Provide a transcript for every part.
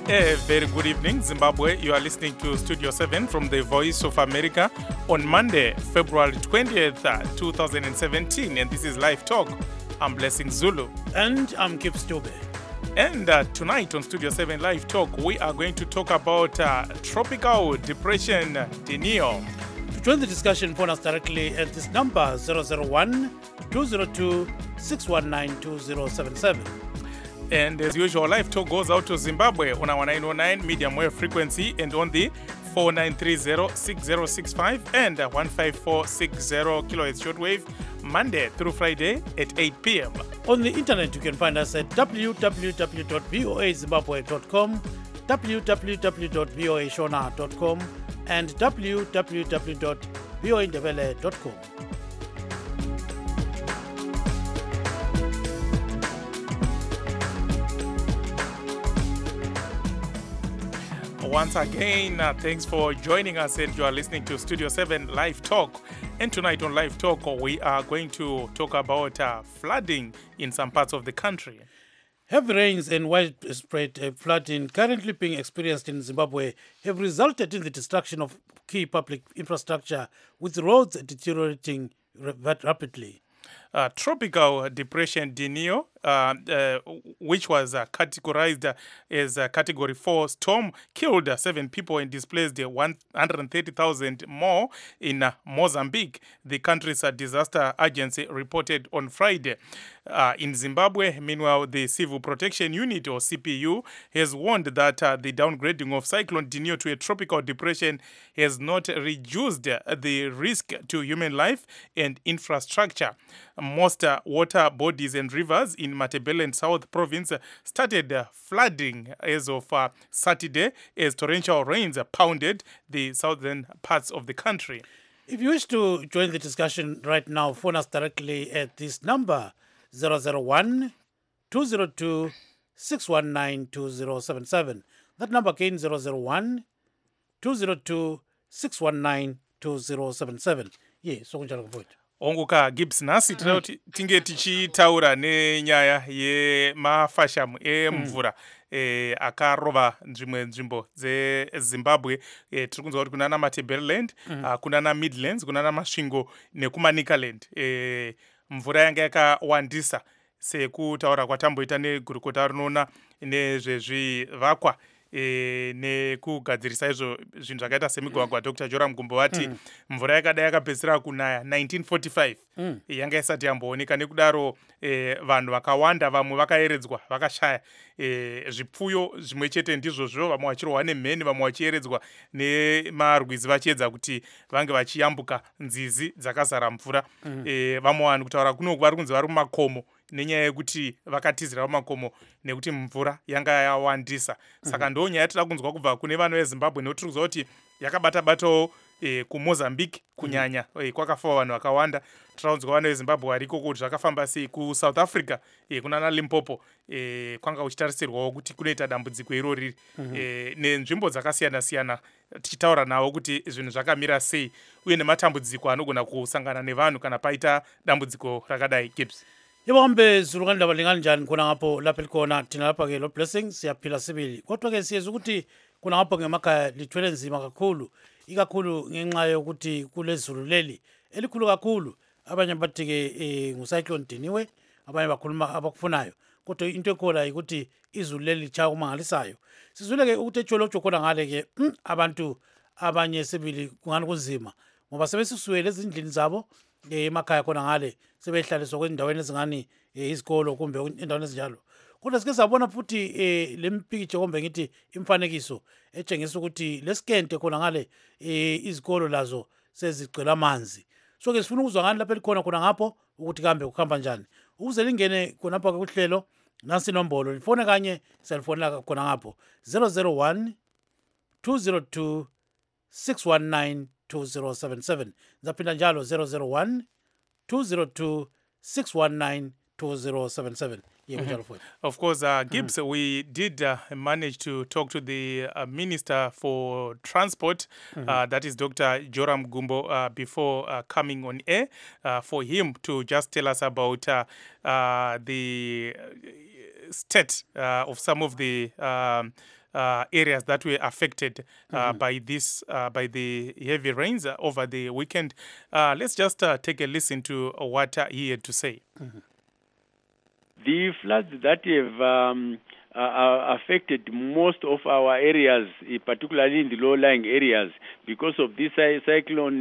A very good evening, Zimbabwe. You are listening to Studio 7 from the Voice of America on Monday, February 20th, 2017. And this is Live Talk. I'm Blessing Zulu. And I'm Kip Stube. And tonight on Studio 7 Live Talk, we are going to talk about tropical depression, Dineo. To join the discussion, phone us directly at this number 001-202-619-2077. And as usual, Live Talk goes out to Zimbabwe on our 909 medium wave frequency and on the 4930-6065 and 15460 kilohertz shortwave, Monday through Friday at 8 p.m. On the internet, you can find us at www.voazimbabwe.com, www.voashona.com, and www.voindebele.com. Once again, thanks for joining us, and you are listening to Studio 7 Live Talk. And tonight on Live Talk, we are going to talk about flooding in some parts of the country. Heavy rains and widespread flooding currently being experienced in Zimbabwe have resulted in the destruction of key public infrastructure, with roads deteriorating rapidly. Tropical depression Dineo, which was categorized as a Category 4 storm, killed 7 people and displaced 130,000 more in Mozambique, the country's disaster agency reported on Friday. In Zimbabwe, meanwhile, the Civil Protection Unit, or CPU, has warned that the downgrading of Cyclone Dineo to a tropical depression has not reduced the risk to human life and infrastructure. Most water bodies and rivers in Matabeleland South Province started flooding as of Saturday as torrential rains pounded the southern parts of the country. If you wish to join the discussion right now, phone us directly at this number 001-202-619-2077. That number again 001-202-619-2077. So kunjalo mfowethu. Onguka Gibbs nasi tinge tichitaura nenyaya yemafashamu emvura akarova nzvimbo dzeZimbabwe. Tiri kunzwa kuti kuna Matabeleland, kuna Midlands, kuna Masvingo nekuManicaland. Mvura yanga yakawandisa sekutaura kwatamboita negurukota rinoona nezvezvivakwa nekugadzirisa izvo zvinhu zvakaita semigwagwa. Dr. Joram Gumbo vati mvura yakada yakapedzisira kunaya 1945 yanga isati yambooneka. Nekudaro vanhu vakawanda, vamwe vakaeredzwa vakashaya zvipfuyo zvimwe chete ndizvozvo, vamwe vachirohwa nemheni, vamwe vachieredzwa nemarwizi vachiedza kuti vange vachiyambuka nzizi dzakazara mvura. Vamwe vanhu kutaura kuno vari kunzi vari mumakomo nenyaya yekuti vakatizira mumakomo nekuti mvura yanga yawandisa. Saka ndo nyaya yatida kunzwa kubva kune vanhu veZimbabwe, nekuti tiri kunzwa kuti yakabata-batawo kuMozambique kunyanya kwakafa vanhu vakawanda. Tiraunzwa vanhu veZimbabwe variko kuti zvakafamba sei. KuSouth Africa kuna Limpopo kwanga kuchitarisirwawo kuti kunoita dambudziko irori nenzvimbo dzakasiyana-siyana, tichitaura navo kuti zvinhu zvakamira sei uye nematambudziko anogona kusangana nevanhu kana paita dambudziko rakadai. Gibbs. Yebambe zulukani ndaba linganjani khona ngapho lapha likhona thina lapha ke lo Blessing siyaphila sibili. Kodwa ke siyeza ukuthi kuna ngapho ngemakhaya lithwele nzima kakhulu, ikakhulu ngenxa yokuthi kulezulu leli elikhulu kakhulu. Abanye bathi ke ngucyclone Dineo, abanye bakhuluma abakufunayo. Kodwa into ekhola ukuthi izulu leli lichaya kumangalisayo. Sizwile ke ukuthi ejolojo khona ngale ke abantu abanye sibili kungani kunzima ngoba sebesisuwele ezindlini zabo emakhaya khona ngale, sebehlaliswa kwendaweni ezingani izikolo kumbe endaweni ezinjalo. Kodwa sike sabona futhi le mpikitshe kombe ngithi imfanekiso etshengisa ukuthi lesikente khona ngale izikolo lazo sezigcwele amanzi. So ke sifuna ukuzwa ngani lapha elikhona khona ngapho ukuthi kambe kuhamba njani. Ukuze lingene khonapha kuhlelo, nansi inombolo lifone kanye siyalifonela khona ngapho 001-202-619-2077. Zaphinda njalo 001-202-619-2077. Of course, Gibbs, we did manage to talk to the Minister for Transport, that is Dr. Joram Gumbo, before coming on air, for him to just tell us about the state of some of the areas that were affected by the heavy rains over the weekend. Let's just take a listen to what he had to say. The floods that have affected most of our areas, particularly in the low-lying areas, because of this cyclone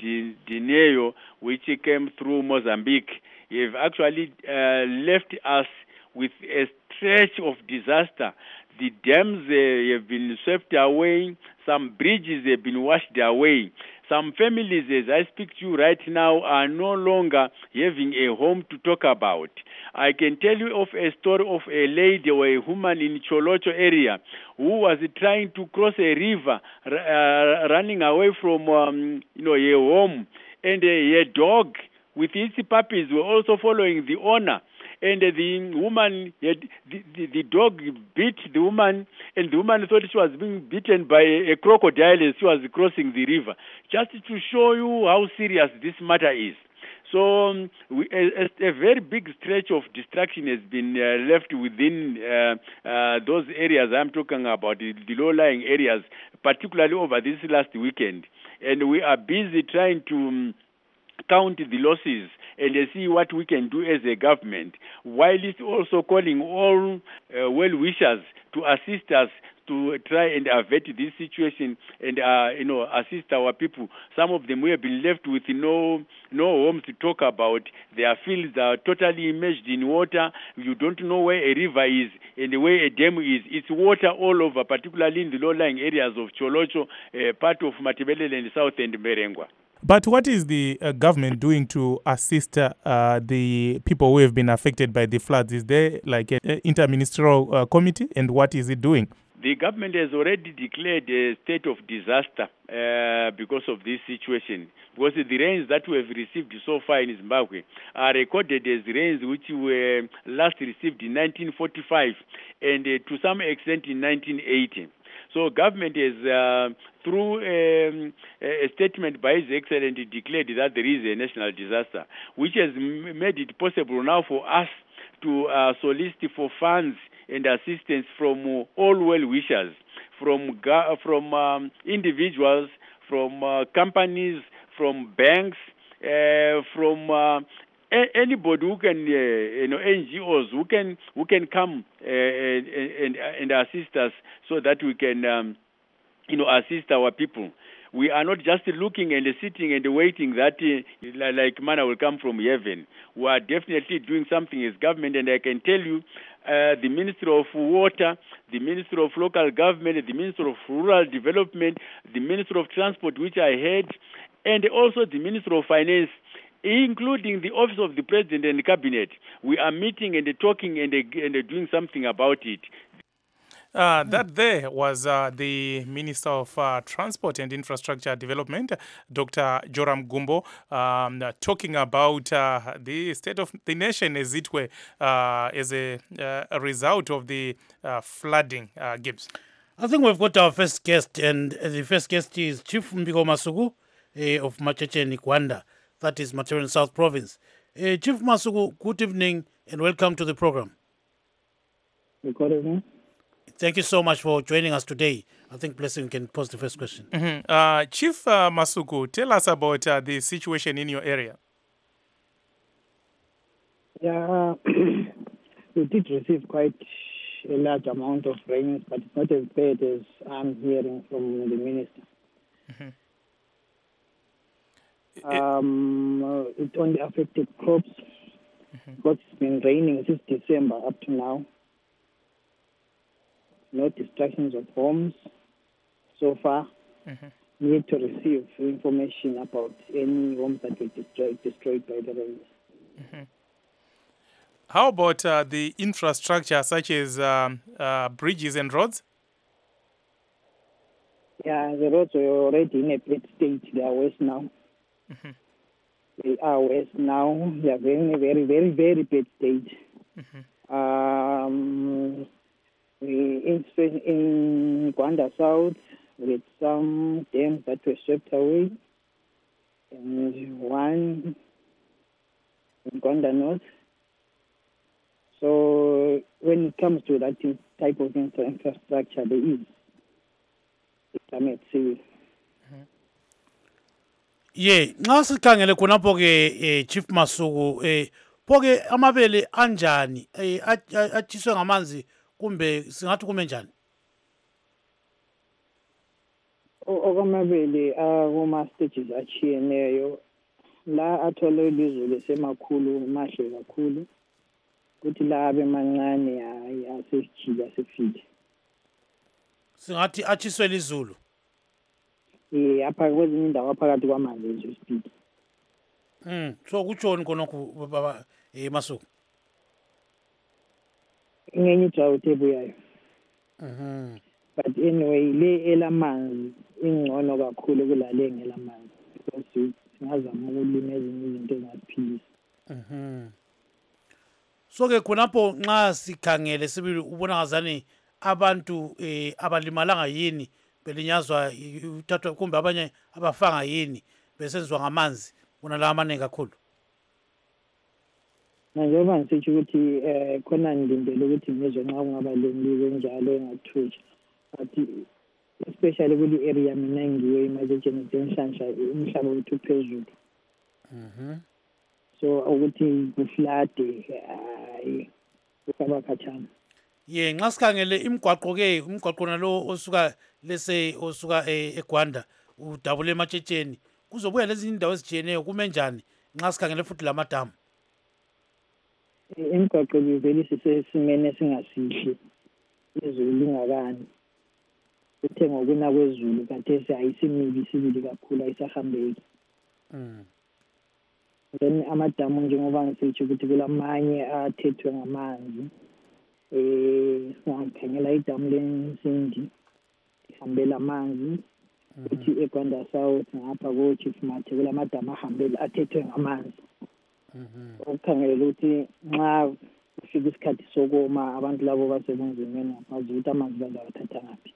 Dineo, which came through Mozambique, have actually left us with a stretch of disaster. The dams have been swept away. Some bridges have been washed away. Some families, as I speak to you right now, are no longer having a home to talk about. I can tell you of a story of a lady or a woman in Cholocho area who was trying to cross a river, running away from her home, and a dog with its puppies were also following the owner. And the woman, the dog bit the woman, and the woman thought she was being bitten by a crocodile as she was crossing the river. Just to show you how serious this matter is. So a very big stretch of destruction has been left within those areas I'm talking about, the low-lying areas, particularly over this last weekend. And we are busy trying to count the losses and see what we can do as a government, while it's also calling all well-wishers to assist us to try and avert this situation and assist our people. Some of them have been left with no homes to talk about. Their fields are totally immersed in water. You don't know where a river is and where a dam is. It's water all over, particularly in the low-lying areas of Cholocho, part of Matabele and South and Merengwa. But what is the government doing to assist the people who have been affected by the floods? Is there like an interministerial committee, and what is it doing? The government has already declared a state of disaster because of this situation. Because the rains that we have received so far in Zimbabwe are recorded as rains which were last received in 1945 and to some extent in 1980. So government has, through a statement by His Excellency, declared that there is a national disaster, which has made it possible now for us to solicit for funds and assistance from all well-wishers, from individuals, from companies, from banks, from anybody who can, NGOs who can come and assist us so that we can, assist our people. We are not just looking and sitting and waiting that like manna will come from heaven. We are definitely doing something as government, and I can tell you, the Ministry of Water, the Ministry of Local Government, the Ministry of Rural Development, the Ministry of Transport, which I head, and also the Ministry of Finance, including the Office of the President and the Cabinet. We are meeting and talking and doing something about it. That there was the Minister of Transport and Infrastructure Development, Dr. Joram Gumbo, talking about the state of the nation, as it were, as a result of the flooding. Gibbs. I think we've got our first guest, and the first guest is Chief Mbiko Masuku of Macheche Nikwanda, that is Material South Province. Chief Masuku, good evening and welcome to the program. Good evening. Thank you so much for joining us today. I think Blessing can pose the first question. Mm-hmm. Chief Masuku, tell us about the situation in your area. Yeah, we did receive quite a large amount of rain, but it's not as bad as I'm hearing from the minister. Mm-hmm. It only affected crops because it's been raining since December up to now. No destructions of homes so far. We need to receive information about any homes that were destroyed by the rains. How about the infrastructure such as bridges and roads? Yeah, the roads were already in a bad state. They are worse now. They are worse now. They are in a very, very, very bad state. In Gwanda South, with some dams that were swept away, and one in Gwanda North. So when it comes to that type of infrastructure there is. Civil. Ye, nxa sikhangele khonapho ke Chief Masuku phoke amabele anjani atshiswe ngamanzi kumbe singathi kume njani? Okwamabele kuma stages achiyeneyo la athole izulu semakhulu mahle kakhulu kuthi la abe mancane asejika sefile. Singathi atshiswe lizulu. Apha kwezinye indawo phakathi kwamanzi nje speed. So kutshoni khonokho baba Masuku? Ngenye idrought ebuyayo. But anyway le elamanzi ingcono kakhulu kulale ngelamanzi because singazama ukulima ezinye izinto ezingaphilisa. So ke khonapho nxa sikhangele sibili ubona ngazani abantu abalimalanga yini belinyazwa uthathwa kumbe abanye abafanga yini besenzwa ngamanzi kunala amaningi kakhulu? Njengoba ngisitsho ukuthi khona ngilindele ukuthi ngizwe nxa kungaba lemlilo enjalo engathutsha but especially kuli area mina ngiyo emergency Nhlangla umhlaba wethu uphezulu. So ukuthi kuflade kusaba khatshana. Ye, nxa sikhangele umgwaqo nalo osuka eGwanda udabule eMatshetsheni kuzobuya lezi indawo ezijiyeneyo kume njani nxa sikhangele futhi lamadamu? Imigwaqo livele sisesimene singasihle izulu lingakani kuthe ngokuna kwezulu kathesi ayisimibi sibili kakhulu ayisahambeki. Then amadamu njengoba ngisitsho ukuthi kulamanye athethwe ngamanzi ngikhangela idamu leNsindi ihambela amanzi kuthi eGwanda South ngapha ko-Chief Mathe kulamadamu ahambela athethwe ngamanzi. Ukukhangela ukuthi nxa kufika isikhathi sokoma abantu labo basebunzimeni bazi ukuthi amanzi bazawathatha ngaphi.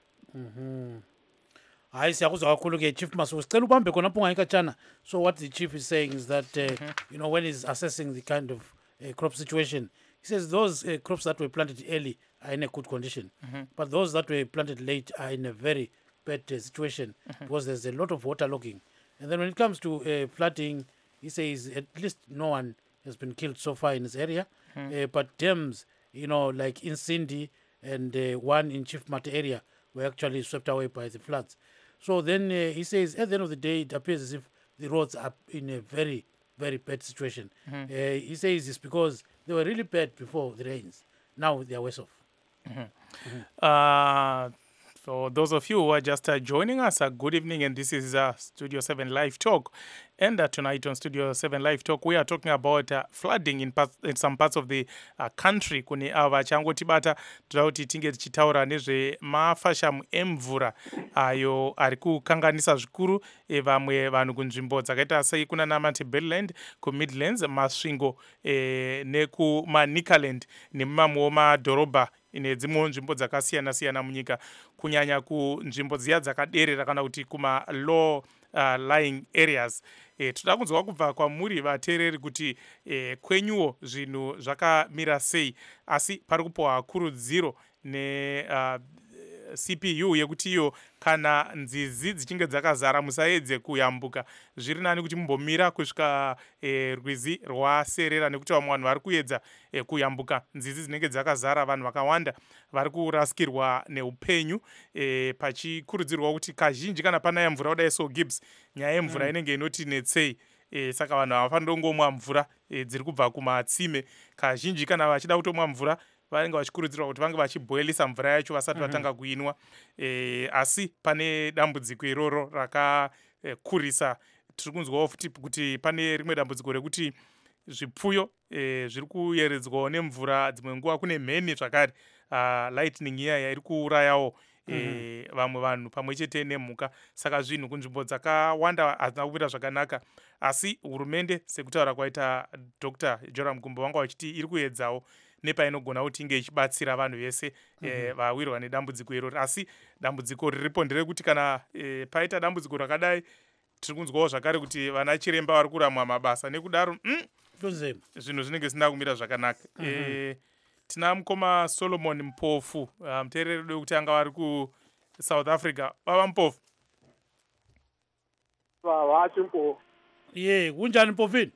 Hayi siyakuzwa kakhulu ke Chief Masuku, sicela ubambe khonapho ungayikhatshana. So what the chief is saying is that when he's assessing the kind of crop situation, he says those crops that were planted early are in a good condition, but those that were planted late are in a very bad situation because there's a lot of water logging. And then when it comes to flooding, he says at least no one has been killed so far in this area, but dams, like in Sindi and one in Chief Mate area were actually swept away by the floods. So then he says at the end of the day, it appears as if the roads are in a very, very bad situation. He says it's because they were really bad before the rains. Now they are worse off. For those of you who are just joining us, good evening, and this is Studio 7 Live Talk. And tonight on Studio 7 Live Talk, we are talking about flooding in some parts of the country. Kune ava changoti bata kuti tinge tichitaura nezve mafashamu emvura ayo ari kukanganisa zvikuru vamwe vanhu kunzvimbo dzakaita sei kuna naMatebeleland, kuMidlands, masvingo nekumaNikaland nemumamwewo madhorobha nedzimwewo nzvimbo dzakasiyana-siyana munyika, kunyanya kunzvimbo dziya dzakaderera kana kuti kuma low lying areas. Toda kunzwa kubva kwamuri vateereri kuti kwenyuwo zvinhu zvakamira sei, asi pari kupiwa kurudziro CPU yekuti iyo kana nzizi dzichinge dzakazara musaedze kuyambuka. Zviri nani kuti mumbomira kusvika rwizi rwaserera, nekuti vamwe vanhu vari kuedza kuyambuka nzizi dzinenge dzakazara. Vanhu vakawanda vari kurasikirwa neupenyu, pachikurudzirwa kuti kazhinji kana panaya mvura kudai Gibbs, nyaya yemvura inenge inoti netsei. Saka vanhu havafaniri kungomwa mvura dziri kubva kumatsime. Kazhinji kana vachida kutomwa mvura vanenge vachikurudzirwa kuti vange vachiboilisa mvura yacho vasati vatanga kuinwa. Asi pane dambudziko iroro rakakurisa. Tiri kunzwawo futi kuti pane rimwe dambudziko rekuti zvipfuyo zviri kuyeredzwawo nemvura, dzimwe nguva kune mheni zvakare, lightning iya iri kuurayawo vamwe vanhu pamwe chete nemhuka. Saka zvinhu kunzvimbo dzakawanda hazina kupira zvakanaka, asi hurumende sekutaura kwaita Dr. Joram Gumbo vanga vachiti iri kuedzawo nepainogona kuti inge ichibatsira vanhu vese vawirwa nedambudziko irori. Asi dambudziko riripo nderekuti kana paita dambudziko rakadai, tiri kunzwawo zvakare kuti vana chiremba vari kuramwa mabasa, nekudaro zvinhu zvinenge zvisina kumira zvakanaka. tina mukoma Solomon Mpofu muteereri wekutanga vari kuSouth Africa. Baba Mpofu. Hathi Mpofu. Ye, kunjani Mpofini?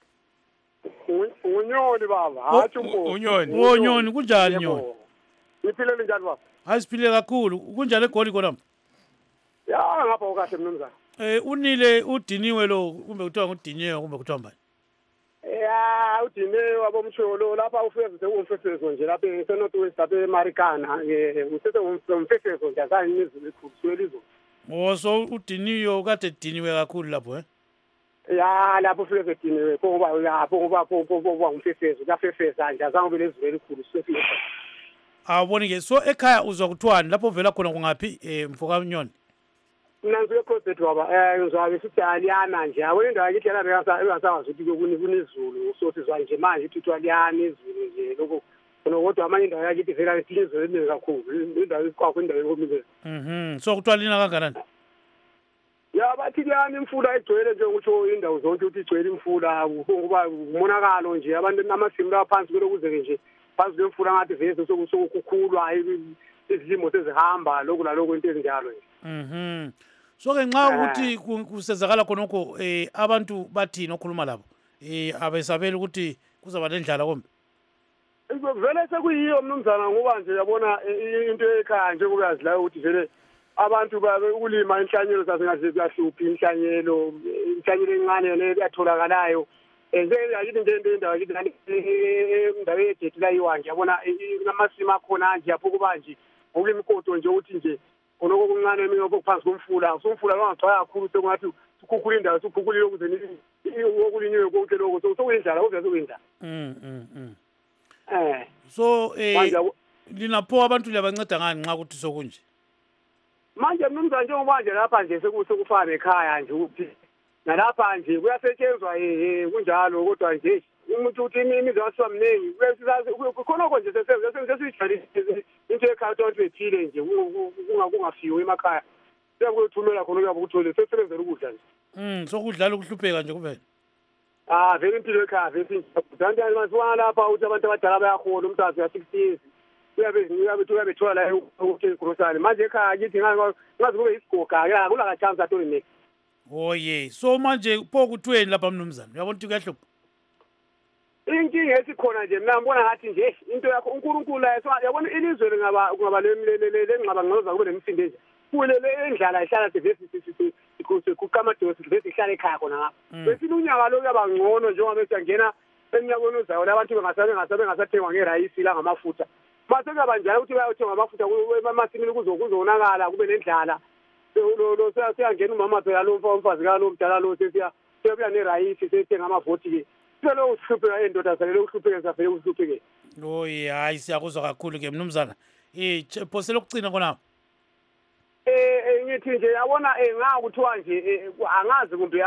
Unyoni baba, hathi Mpofu. Unyoni kunjani nyoni? Niphilele njani baba? Asiphile kakhulu. Kunjani eGoli khona? Ya ngapha ukahle mnumzana. Unile udiniwe lo kumbe kuthiwa ngudinyewe kumbe kuthiwa mbani? Ya udiniwe wabomsholo lapha ufeze sekumfefezo nje lapha eSouth West lapha eMarikana usese umfefezo nje azange nizwe likhulisiwe. So udiniwe kade diniwe kakhulu lapho Ya lapho ufeze ediniwe ngoba ngoba umfefezo kuyafefeza nje azange ube lezwe elikhulu sefika. Awuboni ke so ekhaya uzwa kuthiwani lapho vela khona kungaphi mfoka Mnyoni? Nanzi eproject baba ngizabe sithi aliyana nje awona indawo yakithi yana engasawazi ukuthi kunizulu so sizwa nje manje ukuthi aliyana izulu nje lokho kodwa amanye indawo yakithi vela izulu eliningi kakhulu indawo ikwakho indawo yokumile. So kuthiwa lina kanganani? Ya bathi liyana imfula egcwele nje ukuthi indawo zonke ukuthi igcwele imfula ngoba umonakalo nje abantu amasimu la phansi kulokuze nje phansi kwemfula ngathi vese sokukhulwa izilimo sezihamba lokho nalokho into ezinjalo nje. So ke nxa ukuthi kusenzakala khonokho abantu bathini okhuluma labo abesabeli ukuthi kuzaba lendlala kombe? Vele sekuyiyo mnumzana ngoba nje yabona into ekhaya nje kuyazi la ukuthi vele abantu ukulima inhlanyelo sasingaze kuyahluphi inhlanyelo encane le yatholakalayo nje yakithi nje indawo yakithi indawo yejethi la yiwanje yabona namasimo akhona nje yapho kuba nje ngokulimikoto nje ukuthi nje konoko kuncane mina okuphansi komfula somfula lwangagcwala kakhulu sekungathi ukhukhula indawo ukhukhulile ukuze okulinyiwe konke lokho sokuyindlala kuveza sokuyindlala. So linapho abantu liyabanceda ngani nxa ukuthi sokunje? Manje mnumzana njengoba nje lapha nje sekufana ekhaya nje ukuthi nalapha nje kuyasetshenzwa kunjalo kodwa nje umuntu uthi imizwa asiba mningi khonoko nje sesijwayele into ekhaya ukuthi ethile nje kungafiwe emakhaya sekuthumela khona kuyabe kuthole sesebenzela ukudla nje. So kudlala ukuhlupheka nje kuphela. Vele impilo ekhaya vele kanti masiwana lapha ukuthi abantu abadala bayakhona umntwana uya-60 years uyabethola la ukuthi igrosari manje ekhaya kithi ngazi kube isigoga kulaka chance atoli next. Ye, so manje pho kuthiweni lapha mnumzana uyabona ukuthi kuyahlupha? Inkinga esikhona nje mina ngibona ngathi nje into yakho uNkulunkulu la yabona ilizwe kungaba lengxaba ngoza kube nemisindo nje kule endlala ihlala sevesi kuqamadosi vesi ihlala ekhaya khona ngapha bese unyaka lo kuyaba ngcono njengoba siyangena eminyakweni uzayo abantu bengasathengwa ngerayisi la ngamafutha mase kuyaba njalo ukuthi bayothenga amafutha emasimini kuzonakala kube nendlala lo siyangena umama phela lo umfazi kalo mdala lo siyabuya nerayisi sethenga amavoti ke lo usihlupheka endoda sale uhlupheke safele uhlupheke. Hayi siyakuzwa kakhulu ke mnumzana phose lokugcina khona ngithi nje yabona ngakuthiwa nje angazi kumbe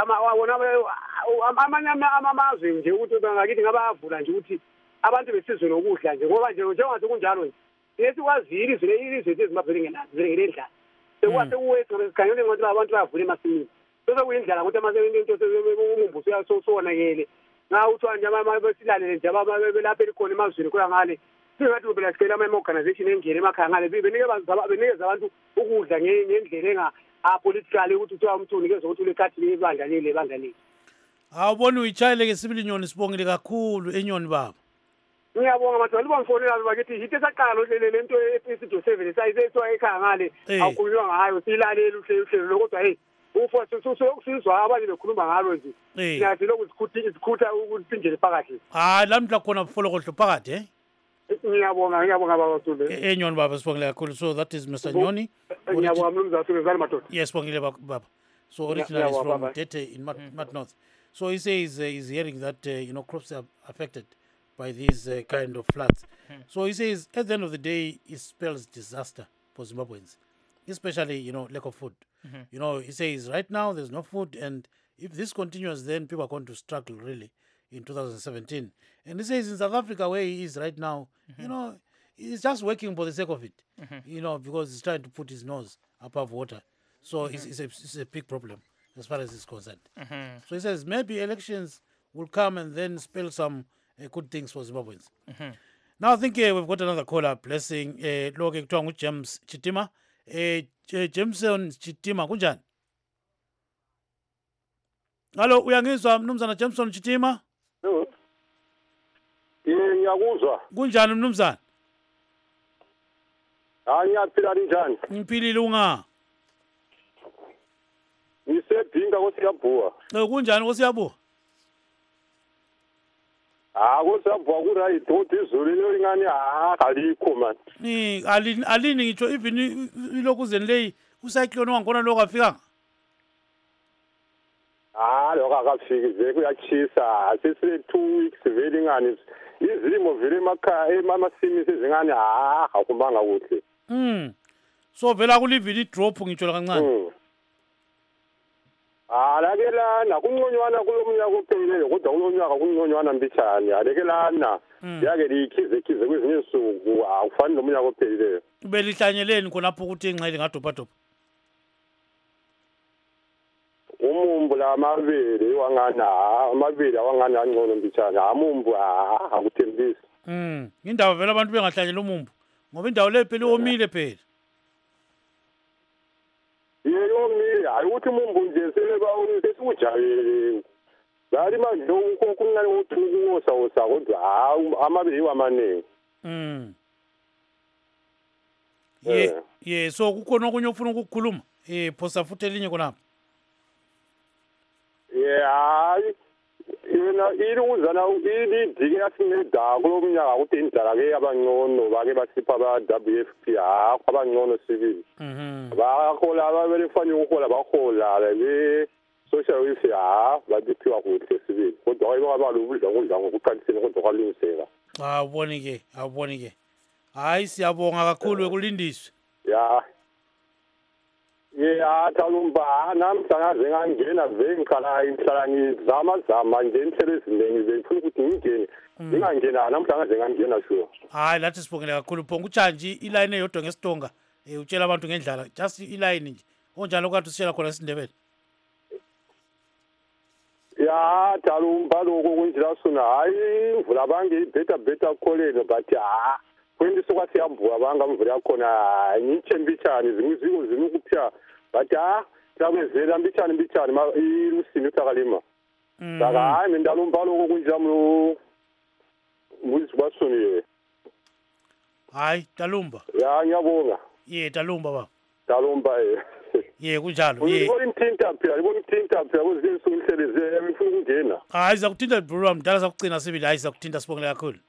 amanye amazwe nje ukuthi bangakithi ngabavula nje ukuthi abantu besizwe nokudla nje ngoba nje njengathi kunjalo nje lesikwazi ilizwe ezimbabwe ngendlela sekwase kuwethu ngesikhanyele ngokuthi abantu bayavula emasimini bese kuyindlala ukuthi amasimini into umumbuso uyasonakele ngawuthiwa nje besilalele nje lapha elikhona emazweni kuya ngale singathi ubela sicela ama-organization engene emakhaya ngale benikeza abantu ukudla ngendlela enga-political ukuthi kuthiwa umuntu unikezwa ukuthi ulekhathi lebandla leli. Awuboni uyitshayele-ke sibili Nyoni sibongile kakhulu eNyoni baba. Ngiyabonga madodana bangifonela bakithi yitho esaqala le nto estudio 7 sayiswa ekhaya ngale akukhulunywa ngayo siyilaleli uhlelo kodwa usizwa abanye bekhuluma ngalo nje siyathi lokuzikhutha ukuphindele phakathi lamhla khona folokohlo phakathi ngiyabonga baba Sule eNyoni baba sibongile kakhulu. So that is Mr. Nyoni. Ngiyabonga mnumzana Sule zali madoda. Yes sibongile baba. So originally is from Tete in Mad North. So he says he's hearing that crops are affected by these kind of floods. So he says at the end of the day it spells disaster for Zimbabweans, especially lack of food. He says right now there's no food, and if this continues then people are going to struggle really in 2017. And he says in South Africa where he is right now, he's just working for the sake of it, because he's trying to put his nose above water. So it's a big problem as far as he's concerned. So he says maybe elections will come and then spell some good things for Zimbabweans. Now I think we've got another caller, Blessing. Lo ke kuthiwa nguJames Chitima. Jameson Chitima kunjani? Hallo, uyangizwa mnumzana Jameson Chitima? Ngiyakuzwa. Kunjani mnumzana? Ngiyaphila njani? Ngiphilile unga. Ngisebhinga koSiyabhuwa. Kunjani koSiyabhuwa? KoSiyabhuwa kuright ukuthi izulu lingani alikho man. Alini ngitsho even ilokuzeni leyi ucyclone wangkhona lo kafikanga. Lokho akafiki vele kuyachisa. Sesile 2 weeks vele ngani izilimo vele emakhaya emasimini sezingani akumbanga kuhle. So vela kulivini drop ngitsho kancane. Alekelana kunconywana kulomnyaka opheleleyo kodwa kulomnyaka kunconywana mbitshani alekelana yake likhize kwezinye insuku akufani nomnyaka opheleleyo. Belihlanyeleni khonapho ukuthi ingcele ngadobhadobha. Umumbu la amabili awangani angcono mbitshani amumbu akuthembisi. Indaba vela abantu bengahlanyela umumbu ngoba indawo le phela omile phela. Yomile ayuthi umumbu nje sesikujayele. Bali manje ukuncane ukuwosa kodwa amabili wamaningi. So kukhona okunye ufuna ukukhuluma phosa futhi elinye khonapho. Hayi yena iluzana idike yasineda kulomnyaka ukuthi indala ke abangcono bake basipha aba-WFP abangcono sibili bahola ababelefanya ukuhola bahola be-social welfare badiphiwa kuhle sibili kodwa kwabaloukudla ngokuqaliseni kodwa kwalungiseka. Awuboni ke hayi siyabonga kakhulu ekulindiswe. Talumba namhlanje ngangena vele ngihlala ngizama nje inhlelo eziningi bengifuna ukuthi ngingene ngingangena namhlanje ngangena sure. Hayi lathi sibongele kakhulu phonga utshanje iline eyodwa ngesidonga utshela abantu ngendlala just iline nje onjalo kade usitshela khona isindebele. Talumba lokho kunjila sona hayi mvula bange better kholelo but kwendisa kwaSiyabhuwa bangamvula yakhona ngithembithani zinukupha but takwezela mbithani ilusini utakalima saka hayi mina ndalumba lokho kunjamlo muzibasoniye hayi Talumba ngiyabonga Talumba baba Talumba kunjalo ubona imthinta phela kuzinsuku inhleleze ngifuna ukungena hayi zakuthinta bro wami dala sakucina sibili hayi zakuthinta sibongele kakhulu.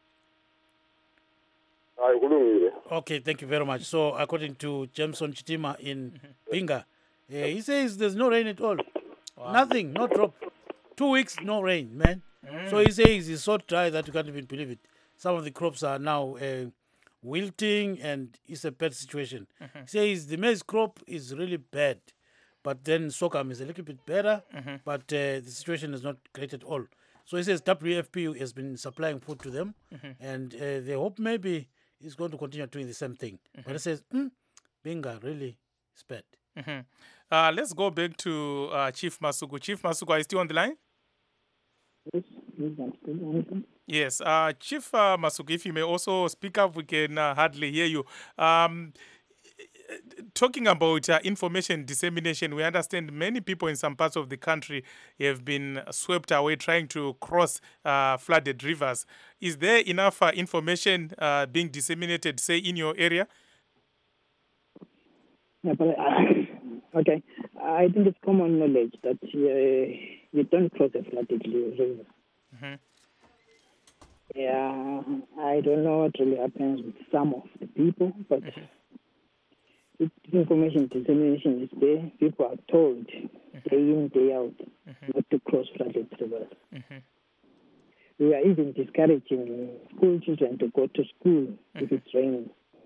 Okay, thank you very much. So, according to Jameson Chitima in Binga, he says there's no rain at all. Wow. Nothing, no drop. 2 weeks, no rain, man. So he says it's so dry that you can't even believe it. Some of the crops are now wilting and it's a bad situation. He says the maize crop is really bad, but then sorghum is a little bit better, but the situation is not great at all. So he says WFP has been supplying food to them, and they hope maybe it's going to continue doing the same thing. But it says, Binga really is bad. Let's go back to Chief Masuku. Chief Masuku, are you still on the line? Yes. Chief Masuku, if you may also speak up, we can hardly hear you. Talking about information dissemination, we understand many people in some parts of the country have been swept away trying to cross flooded rivers. Is there enough information being disseminated, say, in your area? Yeah, but okay. I think it's common knowledge that you don't cross a flooded river. Yeah, I don't know what really happens with some of the people, but information dissemination is there. People are told day in, day out not to cross flooded rivers. We are even discouraging school children to go to school if it's raining.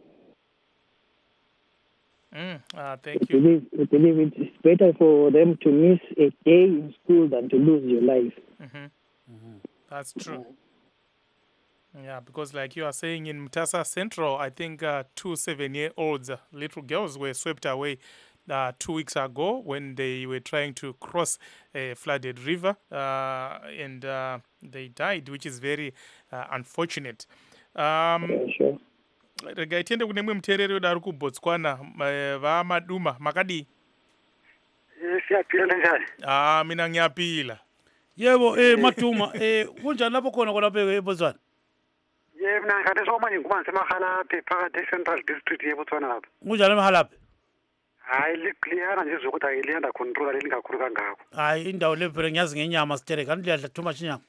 Thank you. We believe it's better for them to miss a day in school than to lose your life. That's true. Yeah, because like you are saying in Mutasa Central, I think 2 7-year-olds, little girls, were swept away 2 weeks ago when they were trying to cross a flooded river and they died, which is very unfortunate. Sure. regai tiende kune mwe muteereri wedu ari kuBotswana vamaduma makadii? Siyaphila njani? Mina ngiyaphila. Yebo Matuma kunjani lapho khona khonapha eBotswana? Mina ngikade somanje ngikumanzi emahalaphe phakathi e-Central District yeBotswana lapha. Kunjani emahalaphe? Hayi likliyana nje zokuthi ayiliyanda control lelingakhulu kangako. Hayi indawo le vele ngiyazi ngenyama sitere kanti liyadla too much inyama.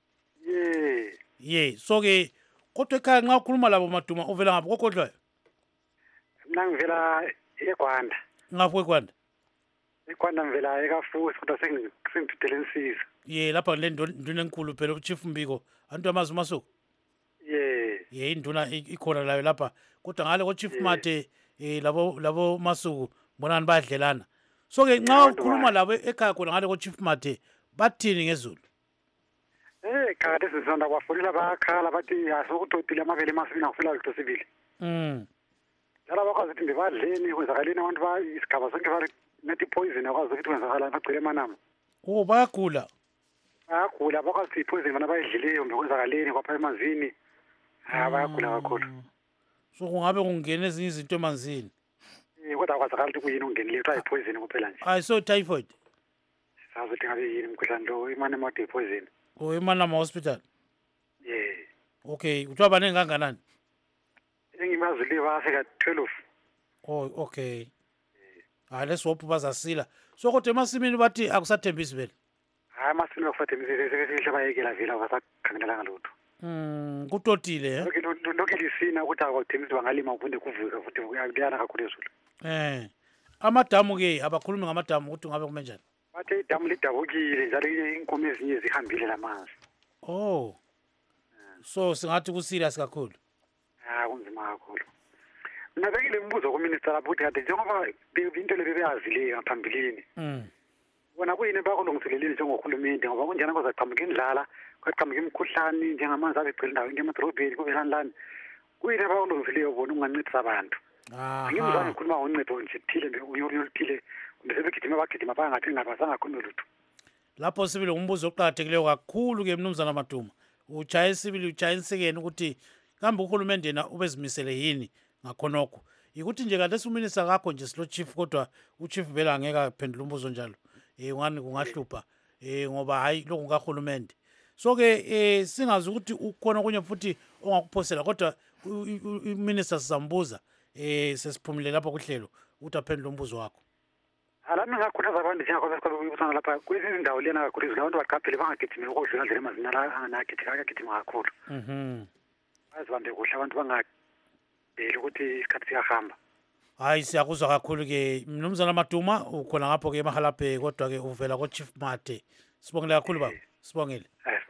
So ke kodwa ekhaya nxa ukhuluma labo Matuma uvela ngaphi kokhodlwayo? Mina ngivela eGwanda. Ngaphi eGwanda? eGwanda ngivela ekaFusi kodwa sengididele insizwa. Lapha le nduna enkulu phela uChief Mbiko antu amazi uMasuku. Induna ikhona layo lapha kodwa ngale koChief Mate labo Masuku bonani bayadlelana. So ke nxa ukhuluma labo ekhaya khona ngale koChief Mate bathini ngezulu? Kade sizonda kwafonela bakhala bathi asokutotile amabele masibili ngifela litho sibili. Laba bakwazi ukuthi ndibadleni kwenzakaleni abantu isigaba sonke bari nethi poison akwazi ukuthi kwenzakalani bagcwele emanama. Bayagula. Bayagula bakwazi ukuthi poison bana bayidlileyo mbe kwenzakaleni kwapha emanzini. Bayagula kakhulu. So kungabe kungena ezinye izinto emanzini. Kodwa kwazakala ukuthi kuyini ungenile kuthiwa ipoison kuphela nje. So typhoid. Sazothi ngabe yini umkhuhlane lo imane mode poison. Emanama hospital. Okay, kuthiwa baningi kanganani? Engimazile baseka 12. Okay. Let's hope bazasila. So kodwa emasimini bathi akusathembisi vele. Emasimini akusathembisi sekehle bayekela vela basakhangelanga lutho. Kutotile lokho lisina ukuthi akuthembisi bangalima ufunde kuvuka futhi kuyana kakhulu ezulu. Amadamu ke abakhulumi ngamadamu ukuthi ngabe kume njani? Bathe idamu lidabukile njalo inkomo ezinye zihambile lamanzi. So singathi kuserious kakhulu. Kunzima kakhulu. Mina bekile imibuzo kuminister lapho ukuthi kade njengoba into lebeyazile ngaphambilini. Bona kuyini bakulungiselelile njengohulumende ngoba kunjani kozaqhamuka indlala, kwaqhamuka imikhuhlane njengamanzi abegcwele indawo emadrobheni kubelani. Kuyini bakulungiselele bona ungancedisa abantu. Ngimzange ngikhuluma ngoncedo nje thile nje uyolithile sebegidima bagidima bangathi ngabasanga khona lutho. Lapho sibili umbuzo oqhakathekileyo kakhulu ke mnumzana Matuma. Uchaye sibili uchaye insekeni ukuthi kambe uhulumende yena ubezimisele yini ngakhonokho. Ikuthi nje kade uminister kakho nje silo chief kodwa uchief vela angeke aphendule umbuzo njalo. Ngani kungahlupha ngoba hayi lokho kahulumende. So ke singazi ukuthi ukhona kunye futhi ongakuphosela kodwa uminister sizambuza sesiphumile lapha kuhlelo ukuthi aphendule umbuzo wakho. Alami ngakhuthaza abantu njengakho besibona lapha kwezinye indawo lena kakhulu abantu baqaphele bangagijimi ukudlula nje emazina la anagijima kakhulu. Azibambe kuhle abantu bangabheli ukuthi isikhathi siyahamba. Hayi siyakuzwa kakhulu ke mnumzana Matuma ukhona ngapho ke emahalaphe kodwa ke uvela koChief Mate. Sibongile kakhulu baba. Sibongile.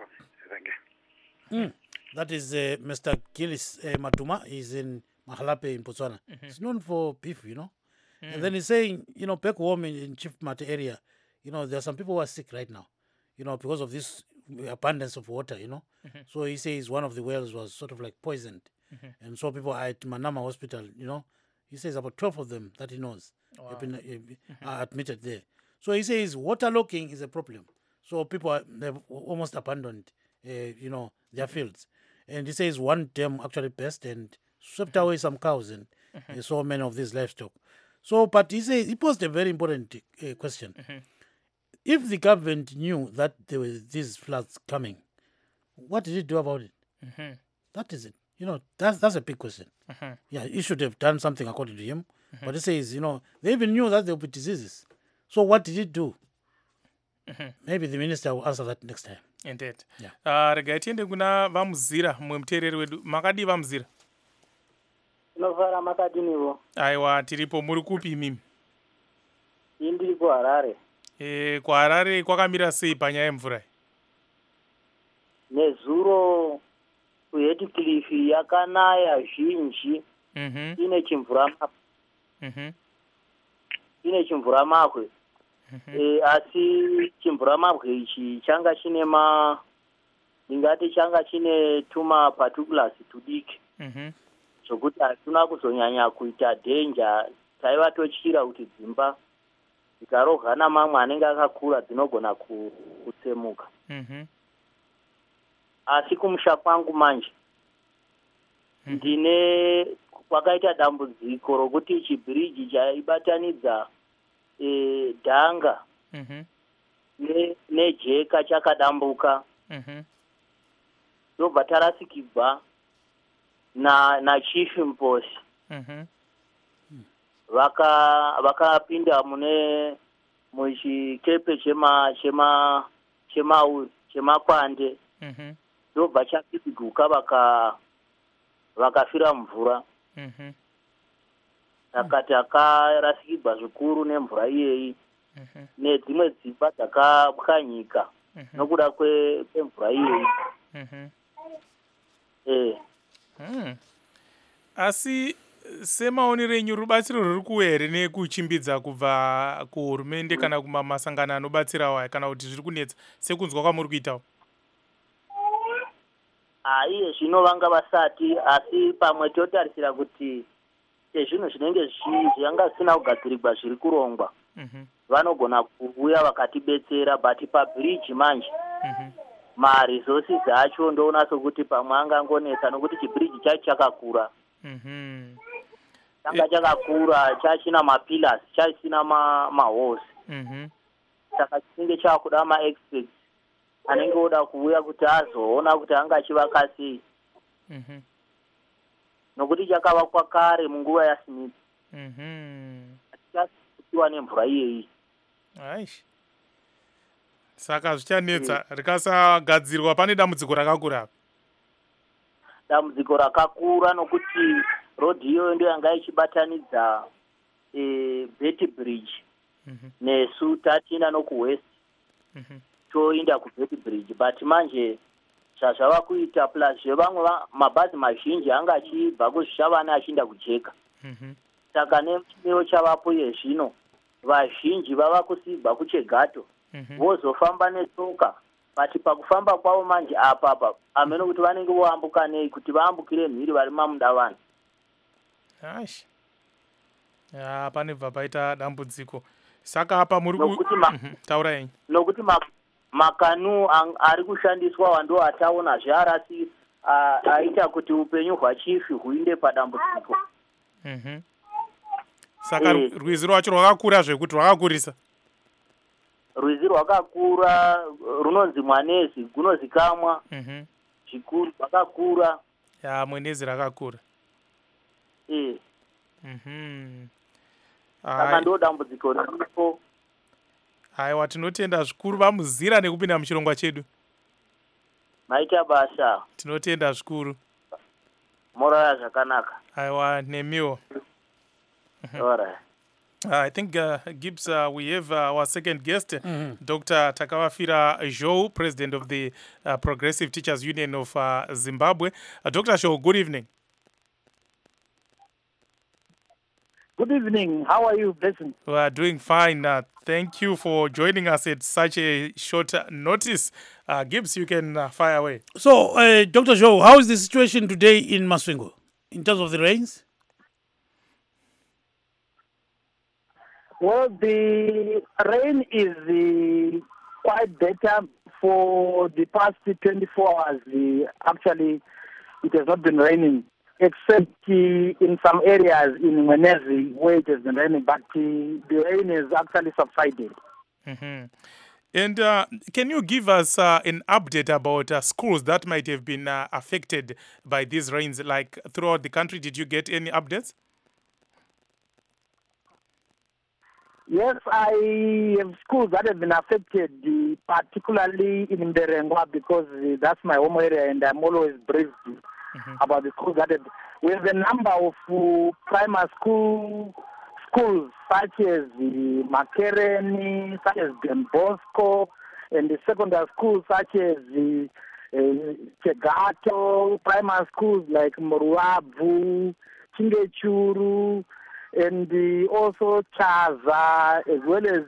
That is Mr. Gillis Matuma. He's in Mahalape in Botswana. He's known for beef, you know. And then he's saying, back home in Chief Mate area, there are some people who are sick right now, because of this abundance of water, So he says one of the wells was sort of like poisoned. And so people are at Manama Hospital, He says about 12 of them that he knows have been are admitted there. So he says waterlogging is a problem. So people they've almost abandoned, their fields. And he says one dam actually burst and swept away some cows and so many of these livestock. So, but he posed a very important question. If the government knew that there were these floods coming, what did it do about it? That is it. That's a big question. Yeah, he should have done something according to him. But he says, they even knew that there would be diseases. So what did it do? Maybe the minister will answer that next time. Indeed. Yeah. Regai tiende kuna vamuzira muteereri wedu. Makadi vamuzira? Novara makadinivo. Aiwa tiripo muri kupi imimi? Indiri kuHarare. kuHarare kwakamira sei panyaya yemvura? Nezuro kuHeathcliff yakanaya zhinji. Ine chimvura makwe. Asi chimvura makwe ichi changa chine tuma particulars tudiki. Zvokuti hatuna kuzonyanya kuita danger. Taiva totyira kuti dzimba dzikarohana mamwe anenge akakura dzinogona kutsemuka. Asi kumusha kwangu manje ndine kwakaita dambudziko rokuti chibhiriji chaibatanidza dhanga nejeka chakadambuka, ndobva tarasikirwa nachief mposi. Vakapinda muchikepe chemakwande, ndobva chapiguka vakafira mvura. Saka takarasikirwa zvikuru nemvura iyeyi, nedzimwe dzimba dzakapwanyika nokuda kwemvura iyeyi. Asi semaonero enyu rubatsiro ruri kuuya here nekuchimbidza kubva kuhurumende kana kumasangano anobatsirawo, kana kuti zviri kunetsa sekunzwa kwamuri kuitawo? Iye zvino vanga vasati, asi pamwe totarisira kuti sezvinhu zvinenge zvanga zvisina kugadzirirwa zviri kurongwa, vanogona kuuya vakatibetsera, but pabhiriji manje maresources acho ndoona sokuti pamwe angangonetsa nokuti chibhiriji chacho chakakura. Changa chakakura, chachina mapillars, chasina mahose. Saka chinenge chakuda ma-experts anenge oda kuuya kuti azoona kuti angachivaka sei. Nokuti chakavakwa kare munguva yaSmith. Chasiwa nemvura iyeyi. Aish. Saka zvichanetsa, rikasagadzirwa pane dambudziko rakakura. Dambudziko rakakura nokuti rodhi iyoyo ndio yanga ichibatanidza Betty Bridge nesu tatienda nokuwest toinda kuBetty Bridge, but manje zvazvava kuita plus zvevamwe mabhazi mazhinji anga achibva kuzvishavane achienda kujeka. Saka nechimewo chavapo yezvino vazhinji vava kusibva kuChegato vozofamba netsoka, but pakufamba kwavo manje apa amene kuti vanenge voambuka nei kuti vaambukire mhiri vari mamundavana. Aish. Panebva paita dambudziko. Saka apa muri taura yenyu. Nokuti makanu ari kushandiswa wando ataona zvarasi aita kuti upenyu hwachifi huinde padambudziko. Saka rwizi rwacho rwakakura zvekuti rwakakurisa. Rwizi rwakakura, runonzi Mwanezi, gunozikamwa. Zvikuru rwakakura. Mwenezi rakakura. Saka ndo dambudziko riripo. Aiwa, tinotenda zvikuru vamuzira nekupinda muchirongwa chedu. Maita basa. Tinotenda zvikuru. Morara zvakanaka. Aiwa, nemiwo. Alright. I think, Gibbs, we have our second guest, Dr. Takawafira Zhou, President of the Progressive Teachers Union of Zimbabwe. Dr. Zhou, good evening. Good evening. How are you, Blessing? We are doing fine. Thank you for joining us at such a short notice. Gibbs, you can fire away. So, Dr. Zhou, how is the situation today in Masvingo in terms of the rains? Well, the rain is quite better for the past 24 hours. Actually, it has not been raining, except in some areas in Mwenezi where it has been raining, but the rain has actually subsided. And can you give us an update about schools that might have been affected by these rains, like throughout the country? Did you get any updates? Yes, I have schools that have been affected, particularly in Mberengwa, because that's my home area, and I'm always briefed about the schools that have. We have a number of primary schools such as Makereni, such as Don Bosco, and the secondary schools such as Chegato, primary schools like Moruabu, Chingechuru, and also Chaza, as well as